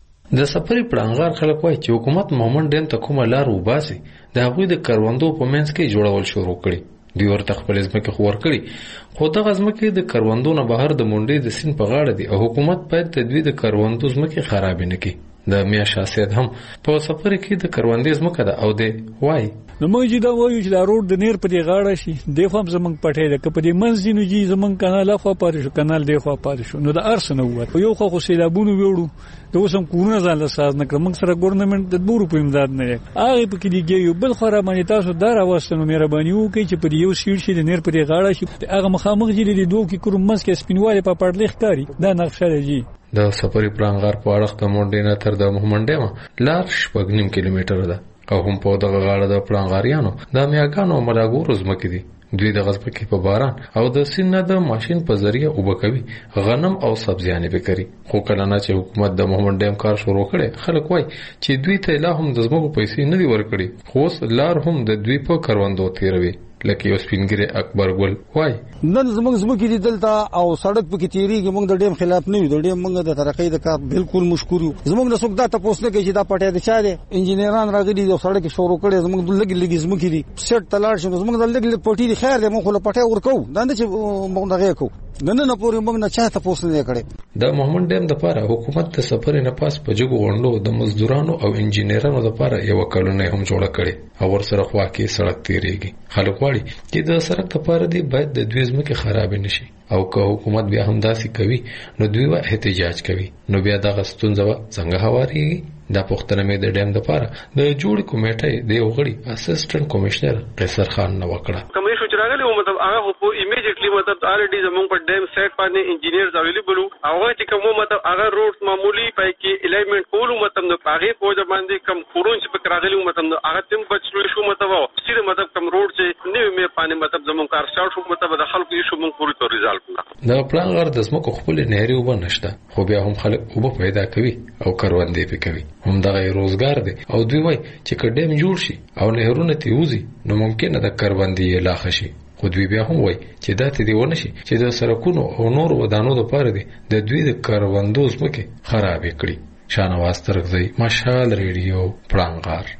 د سفري پړانګار خلک وایي چې حکومت مومند ډیم ته کومه لار وباسي د هغوی د کروندو په منځ کې جوړول شروع کړي. دوی ورته خپلې ځمکې خو ورکړي خو دغه ځمکې د کروندو نه بهر د منډۍ د سیند په غاړه دي او حکومت باید د دوی د کروندو ځمکې خرابې نه کړي. د میا شاسید هم په سفر کې د کروندې ځمکه ده او د وای نو موږ چې دا وایو چې دا روډ د نیر په دې غاړه شي د خو هم زمونږ پټه ده که په دې منځ دي نو چې زمونږ کانال خو پاره شو کانال دی خو پاره شو نو د ارس نه ووت یو خو سیلابونو ویوړو د اوس هم کورونه ځان له ساز نه کړ موږ سره ګورنمنت د 2 روپیو امداد نه هغه په کې دی یو بل خو را باندې تاسو دا راوستنو مهرباني وکړئ چې په یو سیټ شي د نیر په دې غاړه شي هغه مخامخ جلی دی دوه کې کوم منځ کې سپینواله په پړلې ښکاری دا نقشه دی. د سفري پړانګار په اړه د منډې نه تر د مومنډه لار 6.5 کیلومتر ده او هم په دغه غاړه د پړانګاریانو د میاګانو ملاګورو ځمکې دي. دوی د غزبکې په باران او د سینه د ماشين په ذریعہ وبکوي غنم او سبزیانې وکړي. خو کله نه چې حکومت د مومند ډیم کار شروع کړي خلک وایي چې دوی ته لا هم د زموږ پیسې نه دی ورکړي خو لار هم د دوی په کروندو تیروي. لکه یو سپینګری اکبر ګل وای نن زموږ زموږ دي دلته او سړک په کې تیریږي موږ د ډیم خلاف نه یو د ډیم موږ د ترقۍ د کار بالکل مشکور یو. زموږ د څوک دا تاسو نه کوي چې دا پټه د چا دي انجینران راغلي او سړک شروع کړي زموږ د لګي زموږ دي سیټ تلاړ شي زموږ د لګي پټي دي خیر دی موږ له پټه ورکو دا نه چې موږ دغه کو نن نه پورې موږ نه چا تاسو نه کړي. د محمد ډیم د لپاره حکومت د سفر نه پاس په جګو غونډو د مزدورانو او انجینرانو لپاره یو کلونه هم جوړه کړي او ورسره خوا کې سړک تیریږي. خلک غواړي چې د سړک لپاره دی باید د دوی ځمکې خراب نشي او که حکومت بیا هم داسې کوي نو دوی وا احتجاج کوي نو بیا دغه ستونزه څنګه هواريږي. دا پښتنه مې د ډیم لپاره د جوړ کمیټې د غړي اسسټنټ کمشنر قیصر خان نو وکړه. کومې شو چې راغلی و مطلب هغه په ایمیډیټلی مطلب الریډي زموږ په ډیم سیټ باندې انجینیرز اویلیبل وو هغه چې کوم مطلب هغه روډ معمولی پای کې الیمنٹ کولو مطلب نو هغه په باندې کم خورون چې په راغلی و مطلب هغه تم بچلو شو مطلب سیده مطلب کم روډ چې نیو مې باندې مطلب زموږ کار سٹارټ شو مطلب د خلکو یې شو موږ پوری تور ریزالټ کړو. د پلان غر د زموږ خپل نهري وب نشته خو بیا هم خلک وب پیدا کوي او کروندې پکوي هم دغه روزګار دی او دوی وای چې کډیم جوړ شي او نهرونه تیوزي نو ممکن ده کروندې لا خشي. خو دوی بیا هم وای چې دا ته دی ونه شي چې د سرکونو او نور ودانو لپاره دی د دوی د کروندو ځمکې خراب کړي. شاهنواز ترکزی مشال ریډیو پړانګار.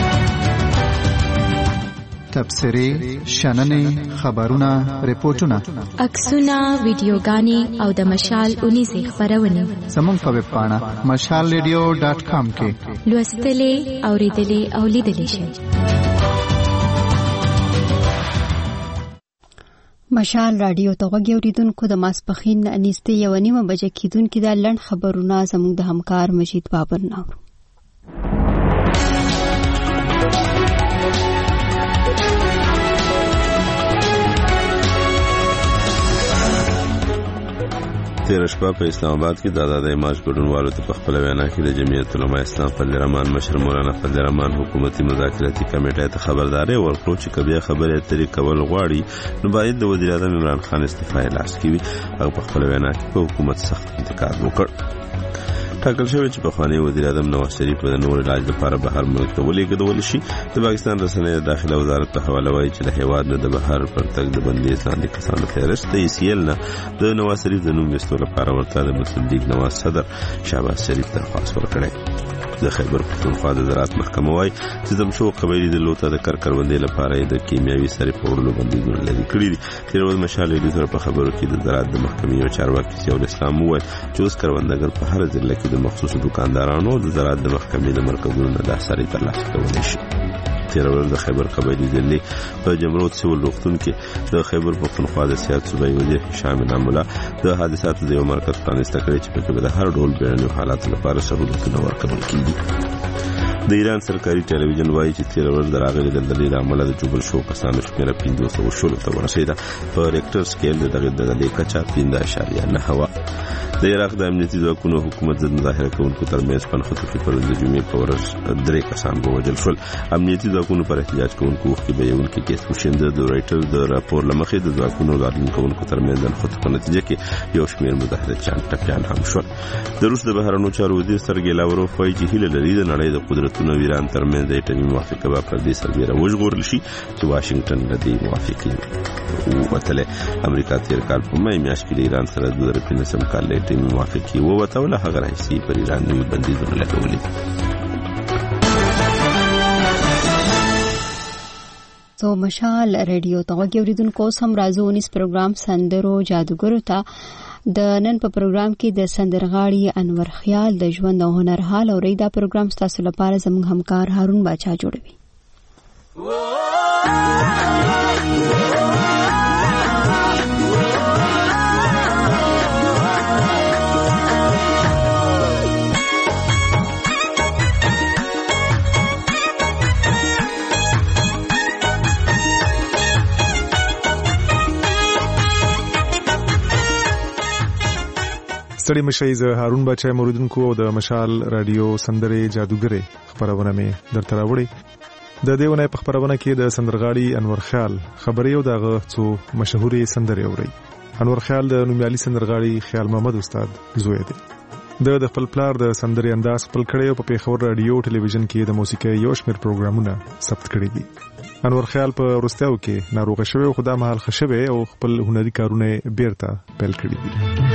تبصرې شننې خبرونه ریپورتونه عکسونه ویډیوګانې او د مشال 19 خبرونه زموږ په ویب پاڼه mashalradio.com کې لوستلې اوریدلې او لیدلې شئ. مشال رادیو ته غوږی اوریدونکو د ماسپخین نږدې 1:30 بجې کېدونکې د لړن خبرونه زموږ د همکار مجید بابر ناو. تیر شپه په اسلام آباد کې د آزادۍ مارچ ګډونوالو ته په خپل وینا کې د جمعیت علماء اسلام فضل الرحمن مشر مولانا فضل الرحمن حکومتي مذاکراتي کمیټې ته خبرداري ورکړه چې کبه خبره اترې کول غواړي نو باید د وزیر اعظم عمران خان استعفا لاس کوي. هغه په خپل وینا کې په حکومت سخت انتقاد وکړ. ټاکل شوی چې په خوانی وزیر اعظم نواز شریف د نور علاج لپاره بهر ملک ته ولېږدول شي. د پاکستان رسنۍ د داخله وزارت په حواله وایي چې د هیواد نه د بهر پرتګ د بندیز لاندې کسانو فهرست د ECL نه د نواز شریف د نوم ویستلو لپاره ورته د مسلم لیگ نواز صدر شهباز شریف درخواست ورکړی. د خیبر پښتونخوا د زراعت محکمه وایي چې زمشو قبایلي د لوته د کروندې لپاره د کیمیاوي سرې په وړلو بندیزونه لري کړي دي. تیر ورځ مشال لیدو په خبرو کې د زراعت د محکمې او چارواکي سیول اسلام وایي چې اوس کروندګر په هر ضلع کې د مخصوصو دکاندارانو د زراعت د محکمې د مرکزونو نه د سرې ترلاسه کولی شي. تیر ورځ د خیبر قبایلي ضلع په جمرود سیول روغتون کې د خیبر پښتونخوا د سیاست صوبایي وزیر هشام نامولا د حادثاتو د یو مرکز پرانیسته کړی چې په کې د هر ډول بیړنیو حالاتو لپاره سہولتونه ورکول کیږي. د ایران سرکاري ټلویزیون وایي چې تیر ورځ د راغلي دلدلې له امله د جوبل شو کسانو شمېره 516 ته ورسېده. په ریکټر سکیل د دغه دلدلې کچا 5.9 وه. د عراق د امنیتي ځواکونو حکومت ضد مظاهره کوونکو ترمنځ پنخته کې پرون د جمعې په ورځ 3 کسان ووژل شول. امنیتي ځواکونو پر احتجاج کوونکو وخت بیانونکي کیس وشنده د رایټر د راپور لمخې د ځواکونو غاړن کوونکو ترمنځ د خط په نتیجه کې یو شمېر مظاهره ټپيان هم شول. د روس د بهرنیو چارو وزیر سرګی لاوروف وایي چې هیله لري د نړۍ د قدرتونو ایران ترمنځ د اټومي موافقه په دې سربېره وژغورل شي چې واشنگټن د دې موافقې وتله. امریکا تیر کال په مې میاشت کې د ایران سره د 2015 کال د اټومي موافقې ووتله. هغه راځي پر ایران نوي بندیزونه لګولي. سو مشال ریډیو ته وګوریدونکو سم راځو 19 پروګرام سندرو جادوګرو ته د نن په پروګرام کې د سندرغاړي انور خیال د ژوند او هنر حال او ریدا پروګرام ستاسو لپاره زموږ همکار هارون باچا جوړوي. ستړي مشئ زه هارون باچا موریدونکو او د مشال رادیو سندرې جادوګرې خبرونه مې درته راوړې. د دې ونې په خبرونه کې د سندرغاړي انور خیال خبرې او دغه څو مشهوري سندرې اوري. انور خیال د نومیالي سندرغاړي خیال محمد استاد زوی دی. د خپل پلار د سندرې انداز خپل کړی او په پیښور رادیو ټلویزیون کې د موسیقي یو شمېر پروګرامونه ثبت کړي دي. انور خیال په وروستیو کې ناروغ شوی او خدا مهال خشبه او خپل هنري کارونه بیرته پیل کړي دي.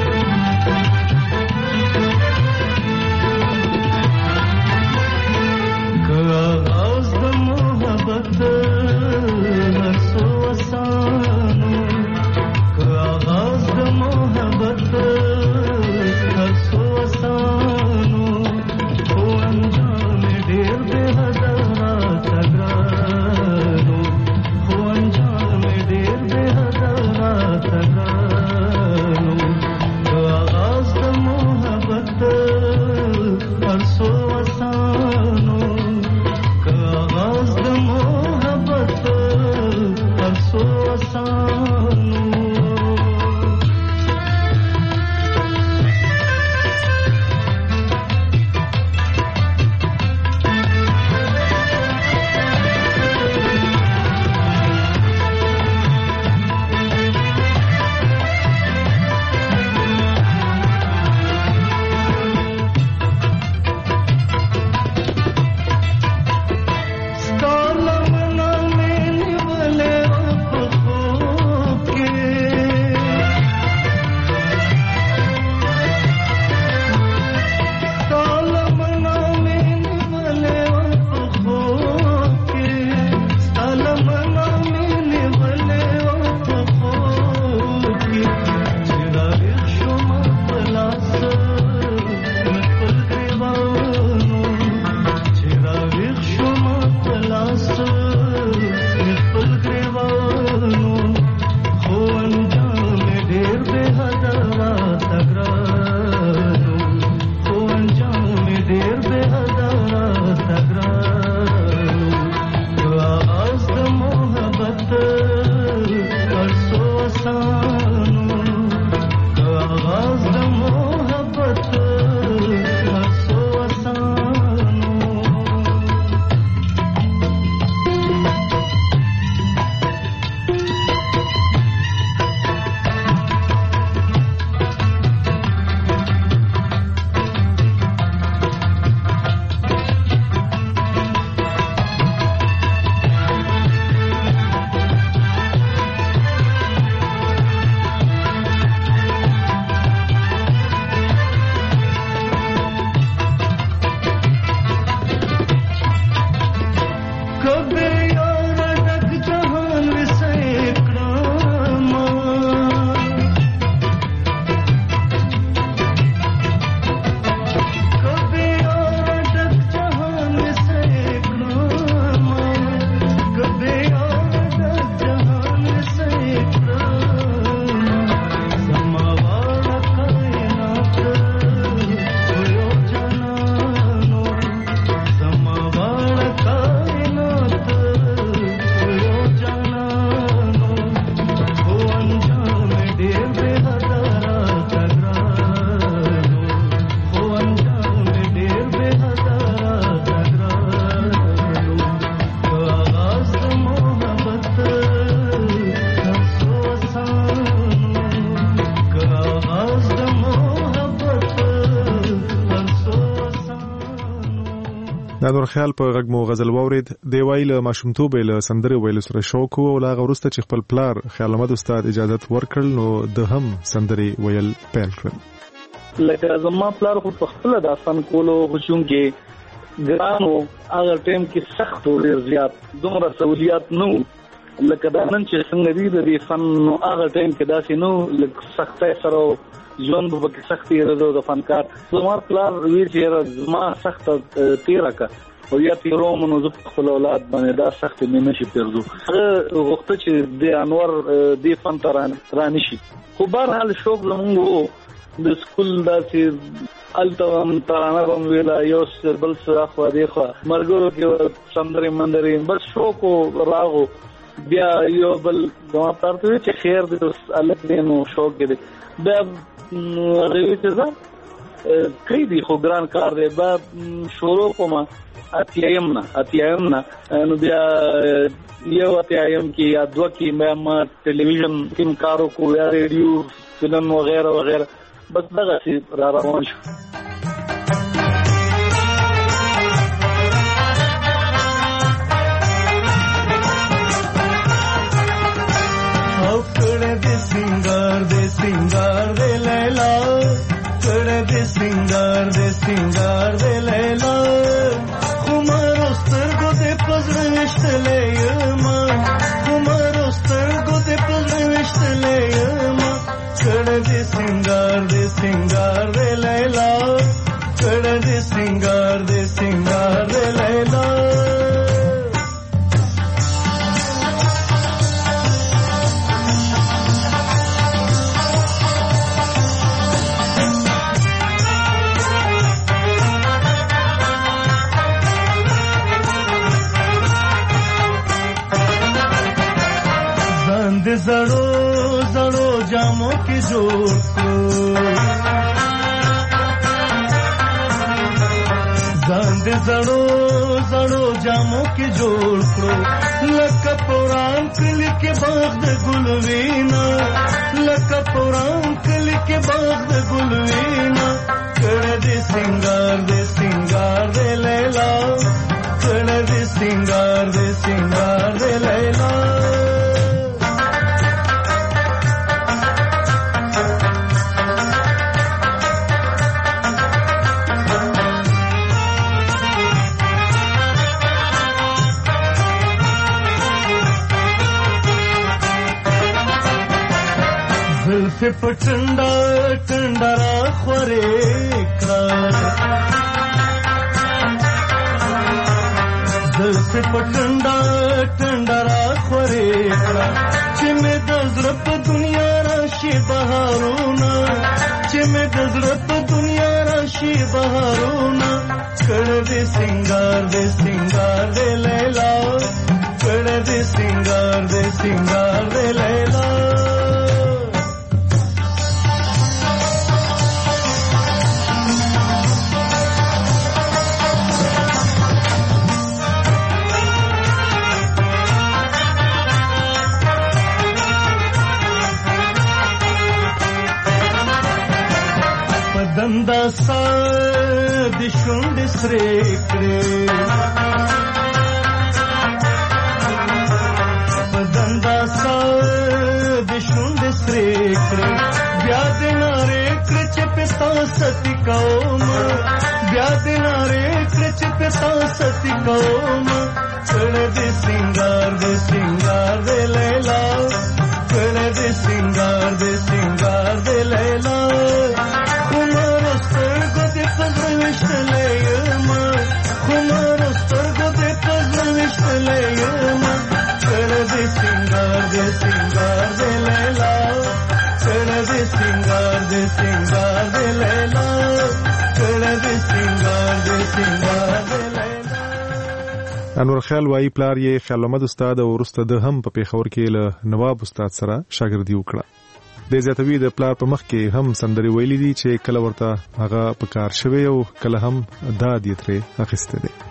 انور خیال په غږ مو غزل واورید. دی وایي له ماشومتوبه له سندرې ویلو سره شوق او لا غوړسته چې خپل پلار خیال احمد استاد اجازه ورکړل نو د هم سندرې ویل پیل کړل. لکه زما پلار خو په خپل د فن کولو خصوص کې ګرانو هغه ټیم کې سخت او ډیر زیات دومره سہولیات نو لکه دا نن چې څنګه دی د فن نو هغه ټیم کې داسې نو لکه سختۍ سره ژوند به کې سختي راځو د فنکار زما پلار وی چې زما سخت تیرا کا او یا تیرو منو زه خپل اولاد باندې دا سخت مې نشي پیرزو هغه وخت چې د انور د فن تران شي خو بهر حال شوق زموږ د سکول داسې التم ترانه هم ویلا یو بل سره خو دی خو مرګورو کې سندري مندري بس شوق راغو بیا یو بل زما پلار ته چې خیر دې الګ دې نو شوق دې بیا غوی ته ځم کړي دي خو ګران کار دی با شروع کوم اتیایم نه نو بیا یو اتیایم کې یا دوه کې ما ټلویزیون کې کارو کو یا ریډیو فلم وغیرہ وغیرہ بس دغه څه را روان شو. सिंगार दे लैला कड़े दे सिंगार दे लैला खुमार उस्तर दे पजर विश्त ले यमा खुमार उस्तर दे पजर विश्त ले यमा कड़े दे सिंगार दे लैला कड़े दे सिंगार दे लैला जड़ो जामों की जोड़ को जांद जड़ो जामों की जोड़ को लक पुरान कल के बाग गुलवीना लक पुरान कल के बाग गुलवीना कड़ दे सिंगार दे लैला कड़ दे सिंगार दे लैला से पटंडा टंडरा खोरे दिल से पटंडा टंडरा खोरे चिमे दजरप दुनिया राशि बहारोना चिमे दजरप दुनिया राशि बहारोना कड़ दे सिंगार दे लैला कड़ दे सिंगार दे लैला दंदा साद शुंड स्रेकड़े दंदा साद शुंड स्रेकड़े ब्याद नारे कृच पिता सती कौम ब्याद नारे कृच पिता सती कौम कड़ दे सिंगार दे लैला कड़ दे सिंगार दे लैला انور خیال وايي پلار یې خیال احمد استاد او ورسته د هم په پیښور کې له نواب استاد سره شاګردي وکړه. د زیاتوی د پلار په مخ کې هم سندري ویلي دي چې کله ورته هغه په کار شوی او کله هم داد یې ترې اخیسته دي.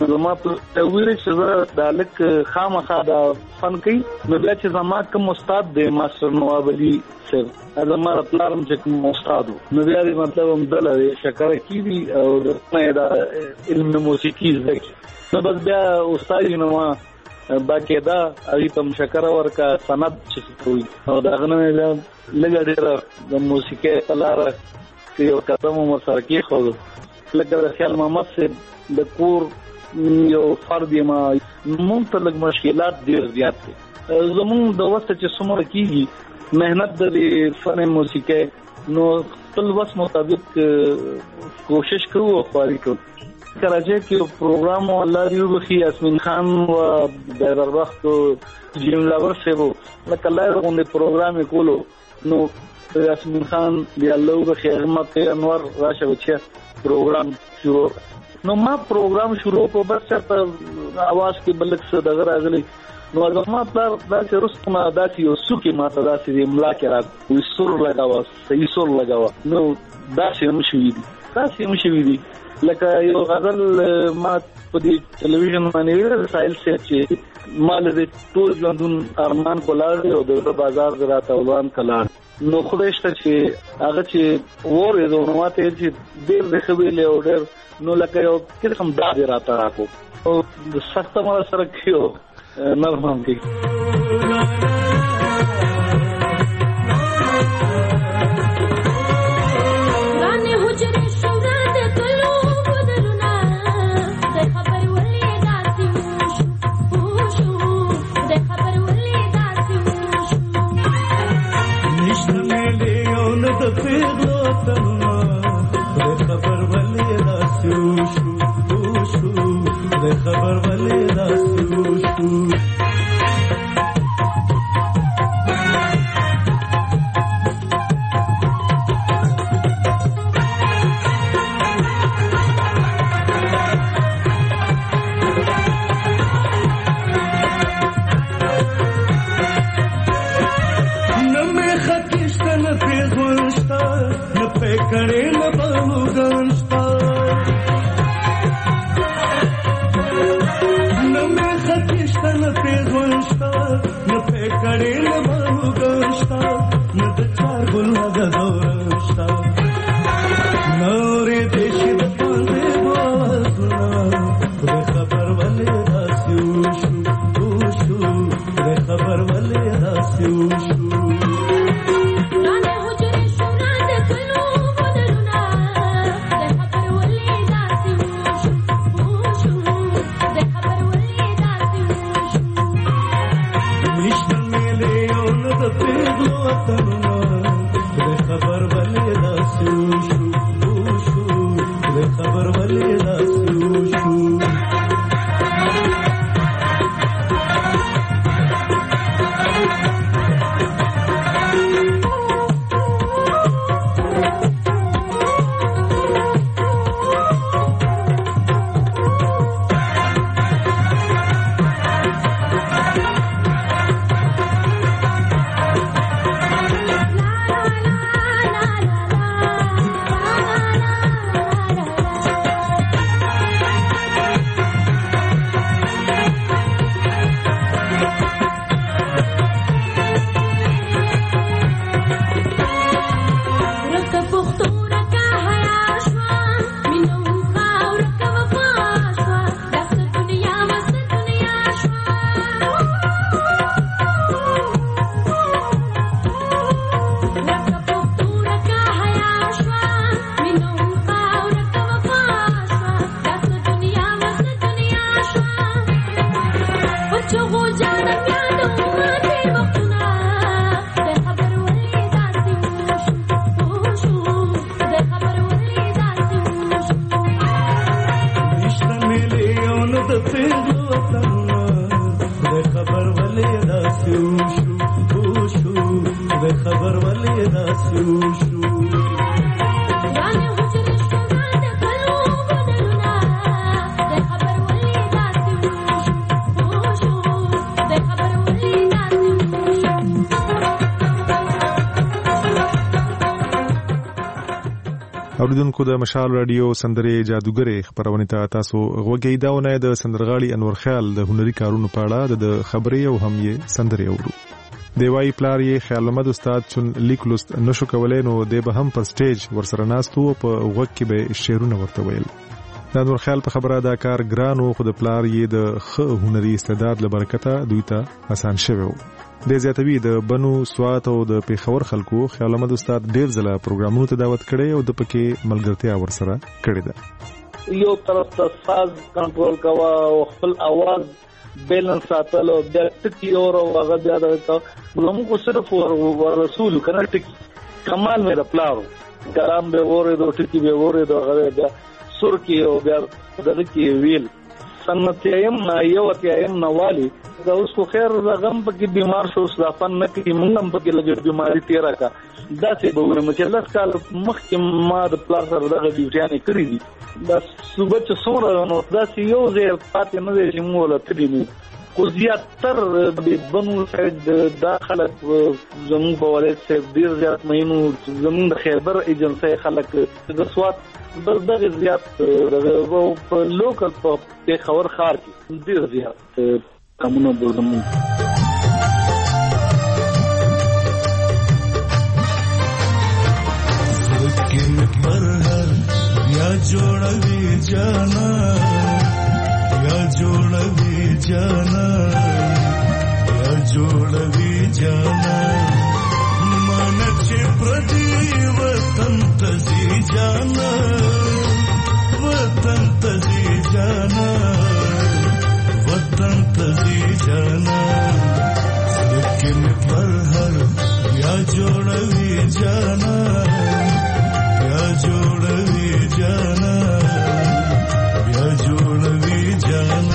زما په ویل چې زه د الک خامخا د فن کوي نو بیا چې زما کوم استاد دی ماستر نواب علي صاحب زما پلارم چې کوم استاد نو بیا دې مطلب هم دلته شکر کیږي او د علم موسیقي زده نو بس بیا استاد نو باقاعده هغه تم شکر ورکا سند چې کوي او دا غنه لږ ډېر د موسیقي تلاره کې یو قدم عمر سره کې خو لکه د خیال محمد صاحب د کور یو فرد ما مونږ ته لږ مشکلات ډېر زیات دي زمونږ د وخت چې څومره کیږي مهنت د فن موسیقي نو خپل وس مطابق کوشش کوو او خاري کوو کراچۍ کې پروګرام الله دې وبخي یاسمین خان او بیرر وخت جیم لاور سیبو لکه الله غوندې پروګرام کولو نو یاسمین خان دی الله وبخي احمد انور راشه وچه پروګرام شروع نو ما پروګرام شروع کو بس چرته आवाज کې بلک څه دغه راغلی نو زما پلار داسې رستمه داسې یو سوکي ماته داسې املا کې را وې سور لگاوه صحیح سور لگاوه نو داسې مشوي دي لکه یو غزل ما په دې ټلویزیون باندې سایل سیټ چې مال دې ټول ژوندون ارمان کولاړ او د بازار زراعت اولان کلار نو خدایشته چې هغه چې وره د نوماته چې ډېر د خبرې له اورډر نو لکه یو کله هم دا دې راته راکو او د سخت مال سره کیو نرمم کې اوریدونکو د مشال رادیو سندرې جادوګرې خبرونه ته تاسو غوږی داونه د سندرغاړي انور خیال د هنري کارونو په اړه د خبرې او هم یې سندرې اورو. دیوای پلار یې خیال محمد استاد چون لیکلوست نشو کولای نو د به هم په سټیج ورسره ناستو په وګ کې به شعرونه ورته ویل. د انور خیال په خبره دا کار ګرانو خو د پلار یې د ښه هنري استعداد لبرکته دوی ته آسان شوی و. د زیاتوی د بنو سوات او د پیښور خلکو خیال محمد استاد ډیر ځله پروګرامونو ته دعوت کړي او د پکې ملګرتیا ورسره کړې ده. یو طرف ته ساز کنټرول کوا او خپل आवाज بیلنس ساتل او د ټکی اور او هغه بیا د موږ صرف ور رسول کنه ټکی کمال مې د پلارو ګرام به وره د ټکی به وره د هغه بیا سر کې او بیا دغه کې ویل سنتیم یو اتیم نوالی دا اوس خو خیر غم پکې بیمار شو صافن نه کې موږ هم پکې لږه بیماری تیرا کا دا څه به ورمه چې لاس کال مخکې ما د پلار سره دغه ډیوټیانې کړې دي دا صبح چې څومره نو دا یو ځای پاتې نه دی چې موږ ولته دي خو زیاتر د بنو سید داخله زمون په ولایت کې ډیر زیات مینو زمون د خیبر ایجنسی خلک د سوات دغه زیات په لوکل په خبر خار کې ډیر زیات کومه بولم. या जोड़वी जाना या जोड़वी जाना या जोड़वी जाना मन चे प्रति वतन तजी जाना वतन तजी जाना वतन तजी जाना लेकिन पर हर या जोड़वी जाना या जोड़वी जाना या जोड़वी जाना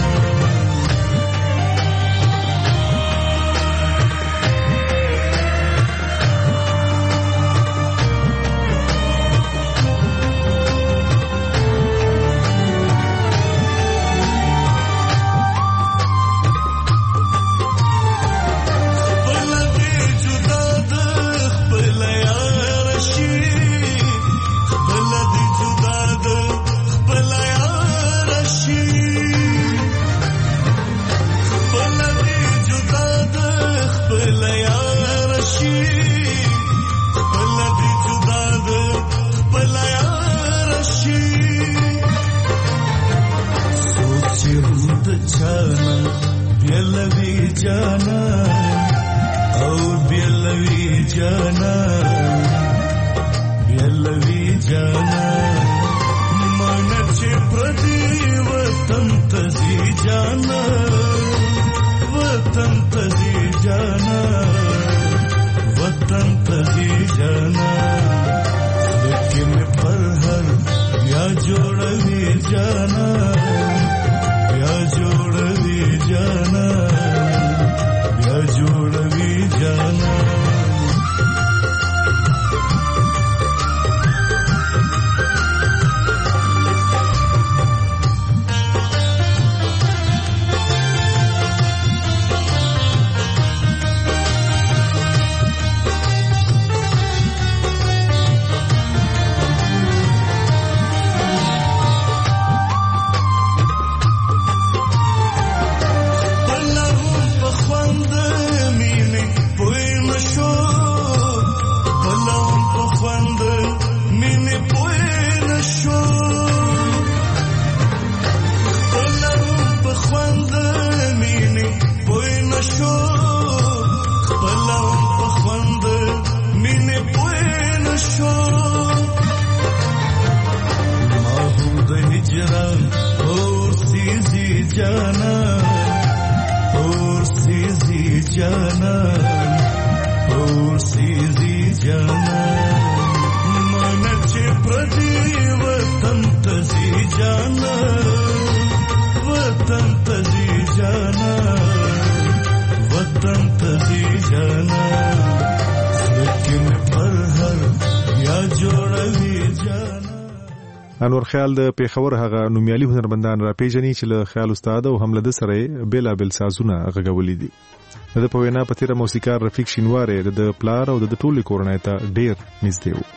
انور خیال د پیښور هغه نومیالي هنرمندان را پیژني چې له خیال استاد او حمله د سره بیلا بیل سازونه غږولې دي. د په وینا پتیره موسیقار رفیق شینواره د پلار او د ټولي کورنۍ ته ډیر نږدې و.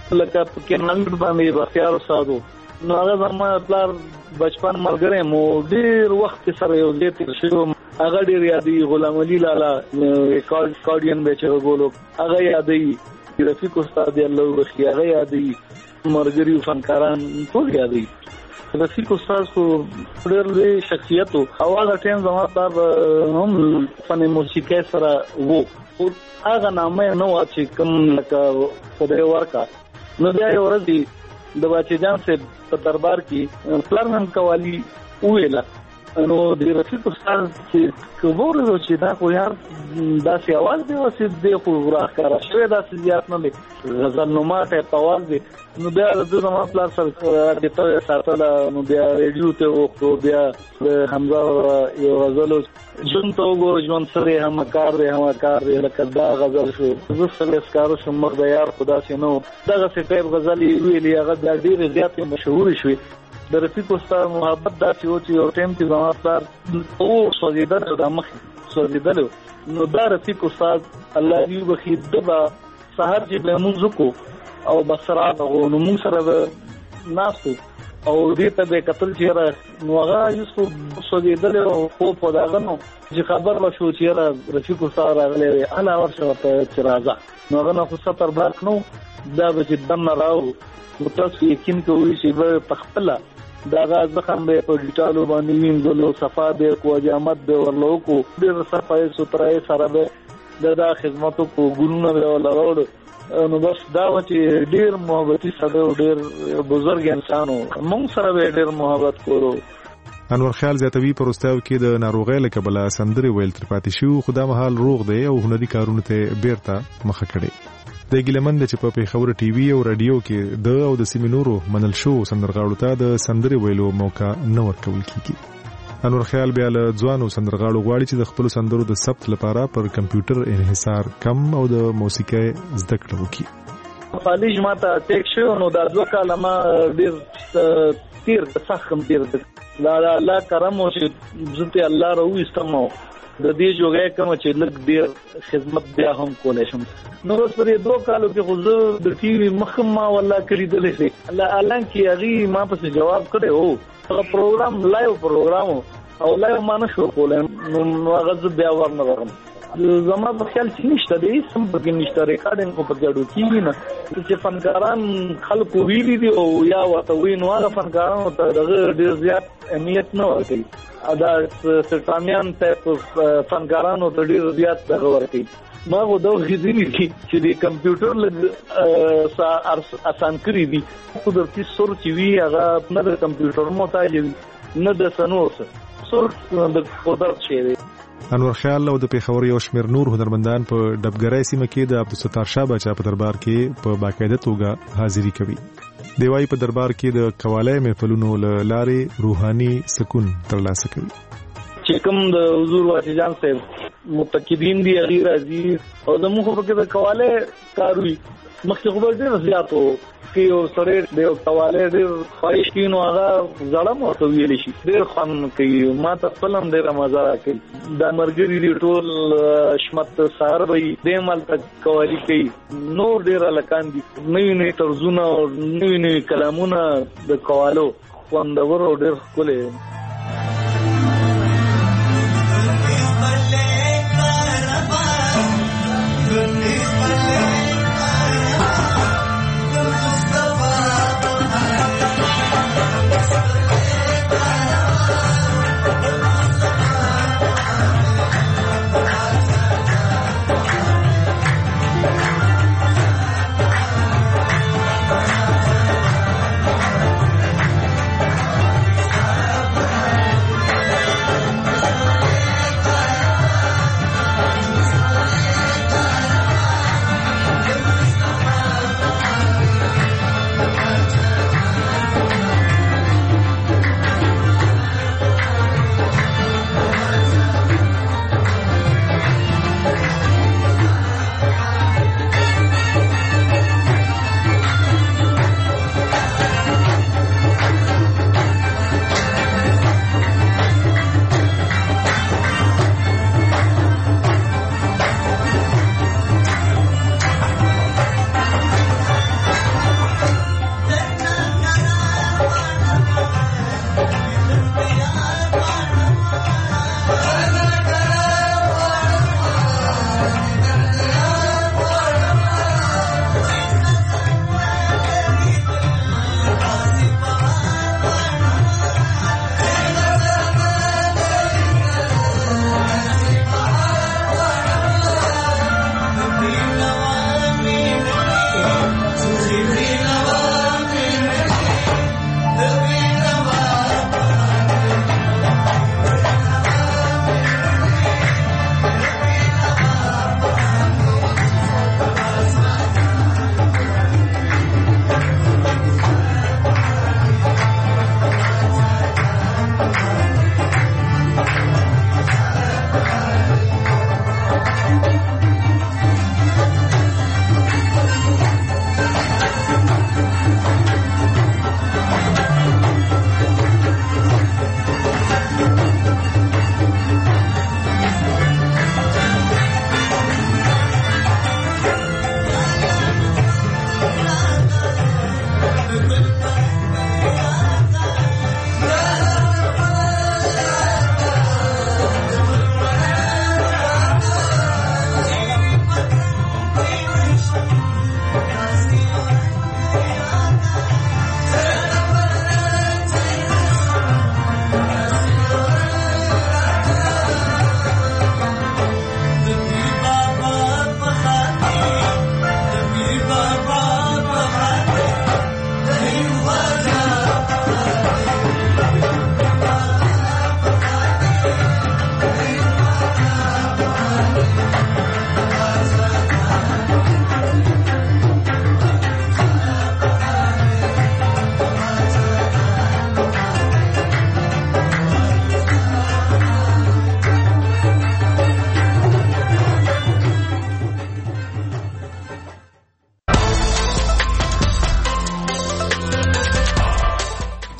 لکه په کینال باندې بختیار استادو نو هغه زما پلار بچپن ملګری مو ډیر وخت سره یو ځای تیر شو. هغه ډیر یادي غلام علي لالا کارډین به چې غولو هغه یادي رفیق استاد الله وخی هغه یادي مرګري فنکاران ټول یادي. رفیق استاد کو ډیر لوی شخصیت او هغه ټیم زما پلار هم فن موسیقي سره وو او هغه نامه نو چې کوم لکه خدای ورکا نو بیا یو ورځ د باچې جان سے په دربار کې پلان هم قوالی ویلا نو د رفیق استاد چې کومور چې دا خو یار داسې आवाज دی او چې د خو راخاره شوی داسې زیات نه دی غزل نو ماته پاواز دی. نو بیا د زما پلان سره د ته ساتل نو بیا ریډیو ته وختو بیا حمزه یو غزل جون ته وګور جون سره هم کار دی لکه دا غزل شو زه سره اسکار شم مخ د یار خدا سي نو دغه څه ټایپ غزل ویلي هغه ډیر زیات مشهور شوی. د رفیق استاد محبت داسې و چې یو ټیم کې زما پلار او سوځیدل د مخ سوځیدل نو دا رفیق استاد الله دې وبخي دبا سحر چې به مونږ کو او بصرا نو موږ سره ناسو او دې ته به قتل چیرې نو هغه یوسف سوځیدل او خو په داغه نو چې خبر لا شو چیرې رفیق استاد راغلی انا ورشه ته راځه نو هغه نو ستر بلاک نو دا به دم راو متاسف یقین کوي چې به تخپله دا ځخم به په ډیټالو باندې وینځلو صفا به کو جامت به ورلو کو ډیر صفای سترای سره به دا خدماتو کو ګورونه به ولاړو نو بس دا چې ډیر محبتي سره ډیر بزرګ انسانو مونږ سره به ډیر محبت کورو. انور خیال زیاتوي پروستاو کې د ناروغۍ له کبله سندري ویل تر پاتې شو خدا مهال روغ دی او هنري کارونه ته بیرته مخه کړي. د ګلمند چې په پیښور ټي وي او رادیو کې د او د سیمینورو منل شو سندرغاړو ته د سندري ویلو موقع نه ورکول کیږي. انور خیال بیا له ځوانو سندرغاړو غواړي چې د خپل سندرو د ثبت لپاره پر کمپیوټر انحصار کم او د موسیقي زده کړه وکړي. خالص ماته ټیک شو نو دا دوه کلمه ډیر تیر سخم ډیر لا کرم او چې زته الله راو استمو د دې جوګه کوم چې لږ ډیر خدمت بیا هم کولای شم. نو پرې دوه کالو کې خو د ټي وي مخما والله کړیدلې شي الله اعلان کې هغه ما په جواب کړو هغه پروګرام لایو پروګرام او لایو مانه شو کولای نو هغه بیا ورنه ورم زما په خیال چې نشته دی سم په نشته ریکارډینګ کو په جوړو کیږي نه چې فنکاران خلکو ویلي دي او یا وته وینو هغه فنکارانو ته دغه ډیر زیات اهمیت نه ورکوي دا سټامیان ته فنکارانو ته ډیر زیات دغه ورکوي. ما غو دا غوښتنې دي چې د کمپیوټر له آسان کړی دي قدرتي سور چې وی هغه نه د کمپیوټر محتاج نه د سنوس سور د قدرت شي. انور خیال او د پیښور یو شمېر نور هنرمندان په ډبګرای سیمه کې د عبدالستار شاه بچا په دربار کې په باقاعده توګه حاضری کوي. دیوای په دربار کې د قواله محفلونو لارې روحاني سکون ترلاسه کوي. چې کوم د حضور واجی جان صاحب متقدین دی غیر عزیز او د مخ په کې د قواله کاروي مخکې خبر ډیر زیات وو کې او سره د قواله ډیر خواهش کینو هغه ځړم او ویل شي ډیر خان کوي ما ته فلم ډیر مزه کوي د مرګري دی ټول شمت سار وي د مال تک قوالی کوي نور ډیر لکان دي نوې طرزونه او نوې کلامونه د قوالو خوندور او ډیر ښکلي.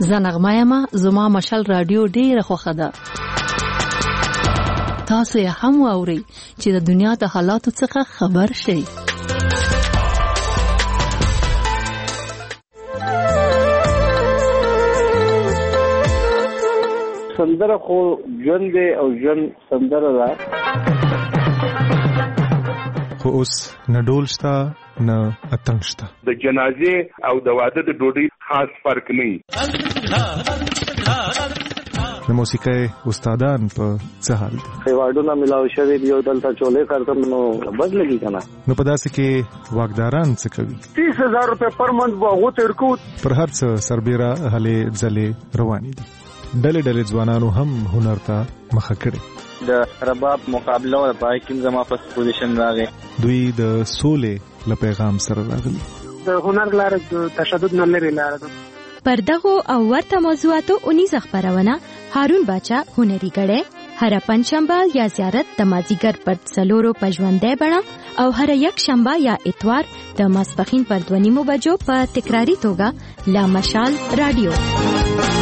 زنغمه یم زما مشال رادیو ډیره خوښه ده. تاسو یې هم واورئ چې د دنیا د حالاتو څخه خبر شئ. سندره خو ژوند دی او ژوند سندره ده. خو اوس نه ډول شته نه اتڼ شته. د جنازې او د واده د ډوډۍ خاص فرق نه وي. د موسیقۍ استادان په څه حال دي؟ ایوارډونه ملاو شوي دي او دلته چولې کارتم نو بد لګي کنه. نو په داسې کې واکداران څه کوي؟ 30,000 روپے پر منت باغو تیر کو. پر هر څه سربېره هلې ځلې روانې دي. ډلې ډلې ځوانانو هم هنر ته مخه کړې. د رباب مقابله او پای کې زما په پوزیشن راغی. دوی د سولې له پیغام سره راغلي. د هنر لاره د تشدد نه لري لاره ده. پر دغو او ورته موضوعاتو اونیزه خبرونه هارون باچا هنري غړې هر پنځشنبه یا زیارت د مازیګر پر څلورو پژوندې بڼه او هر یک شنبه یا اتوار د ماسپخین پر 2:30 بجو په تکراری توګه لا مشال رادیو.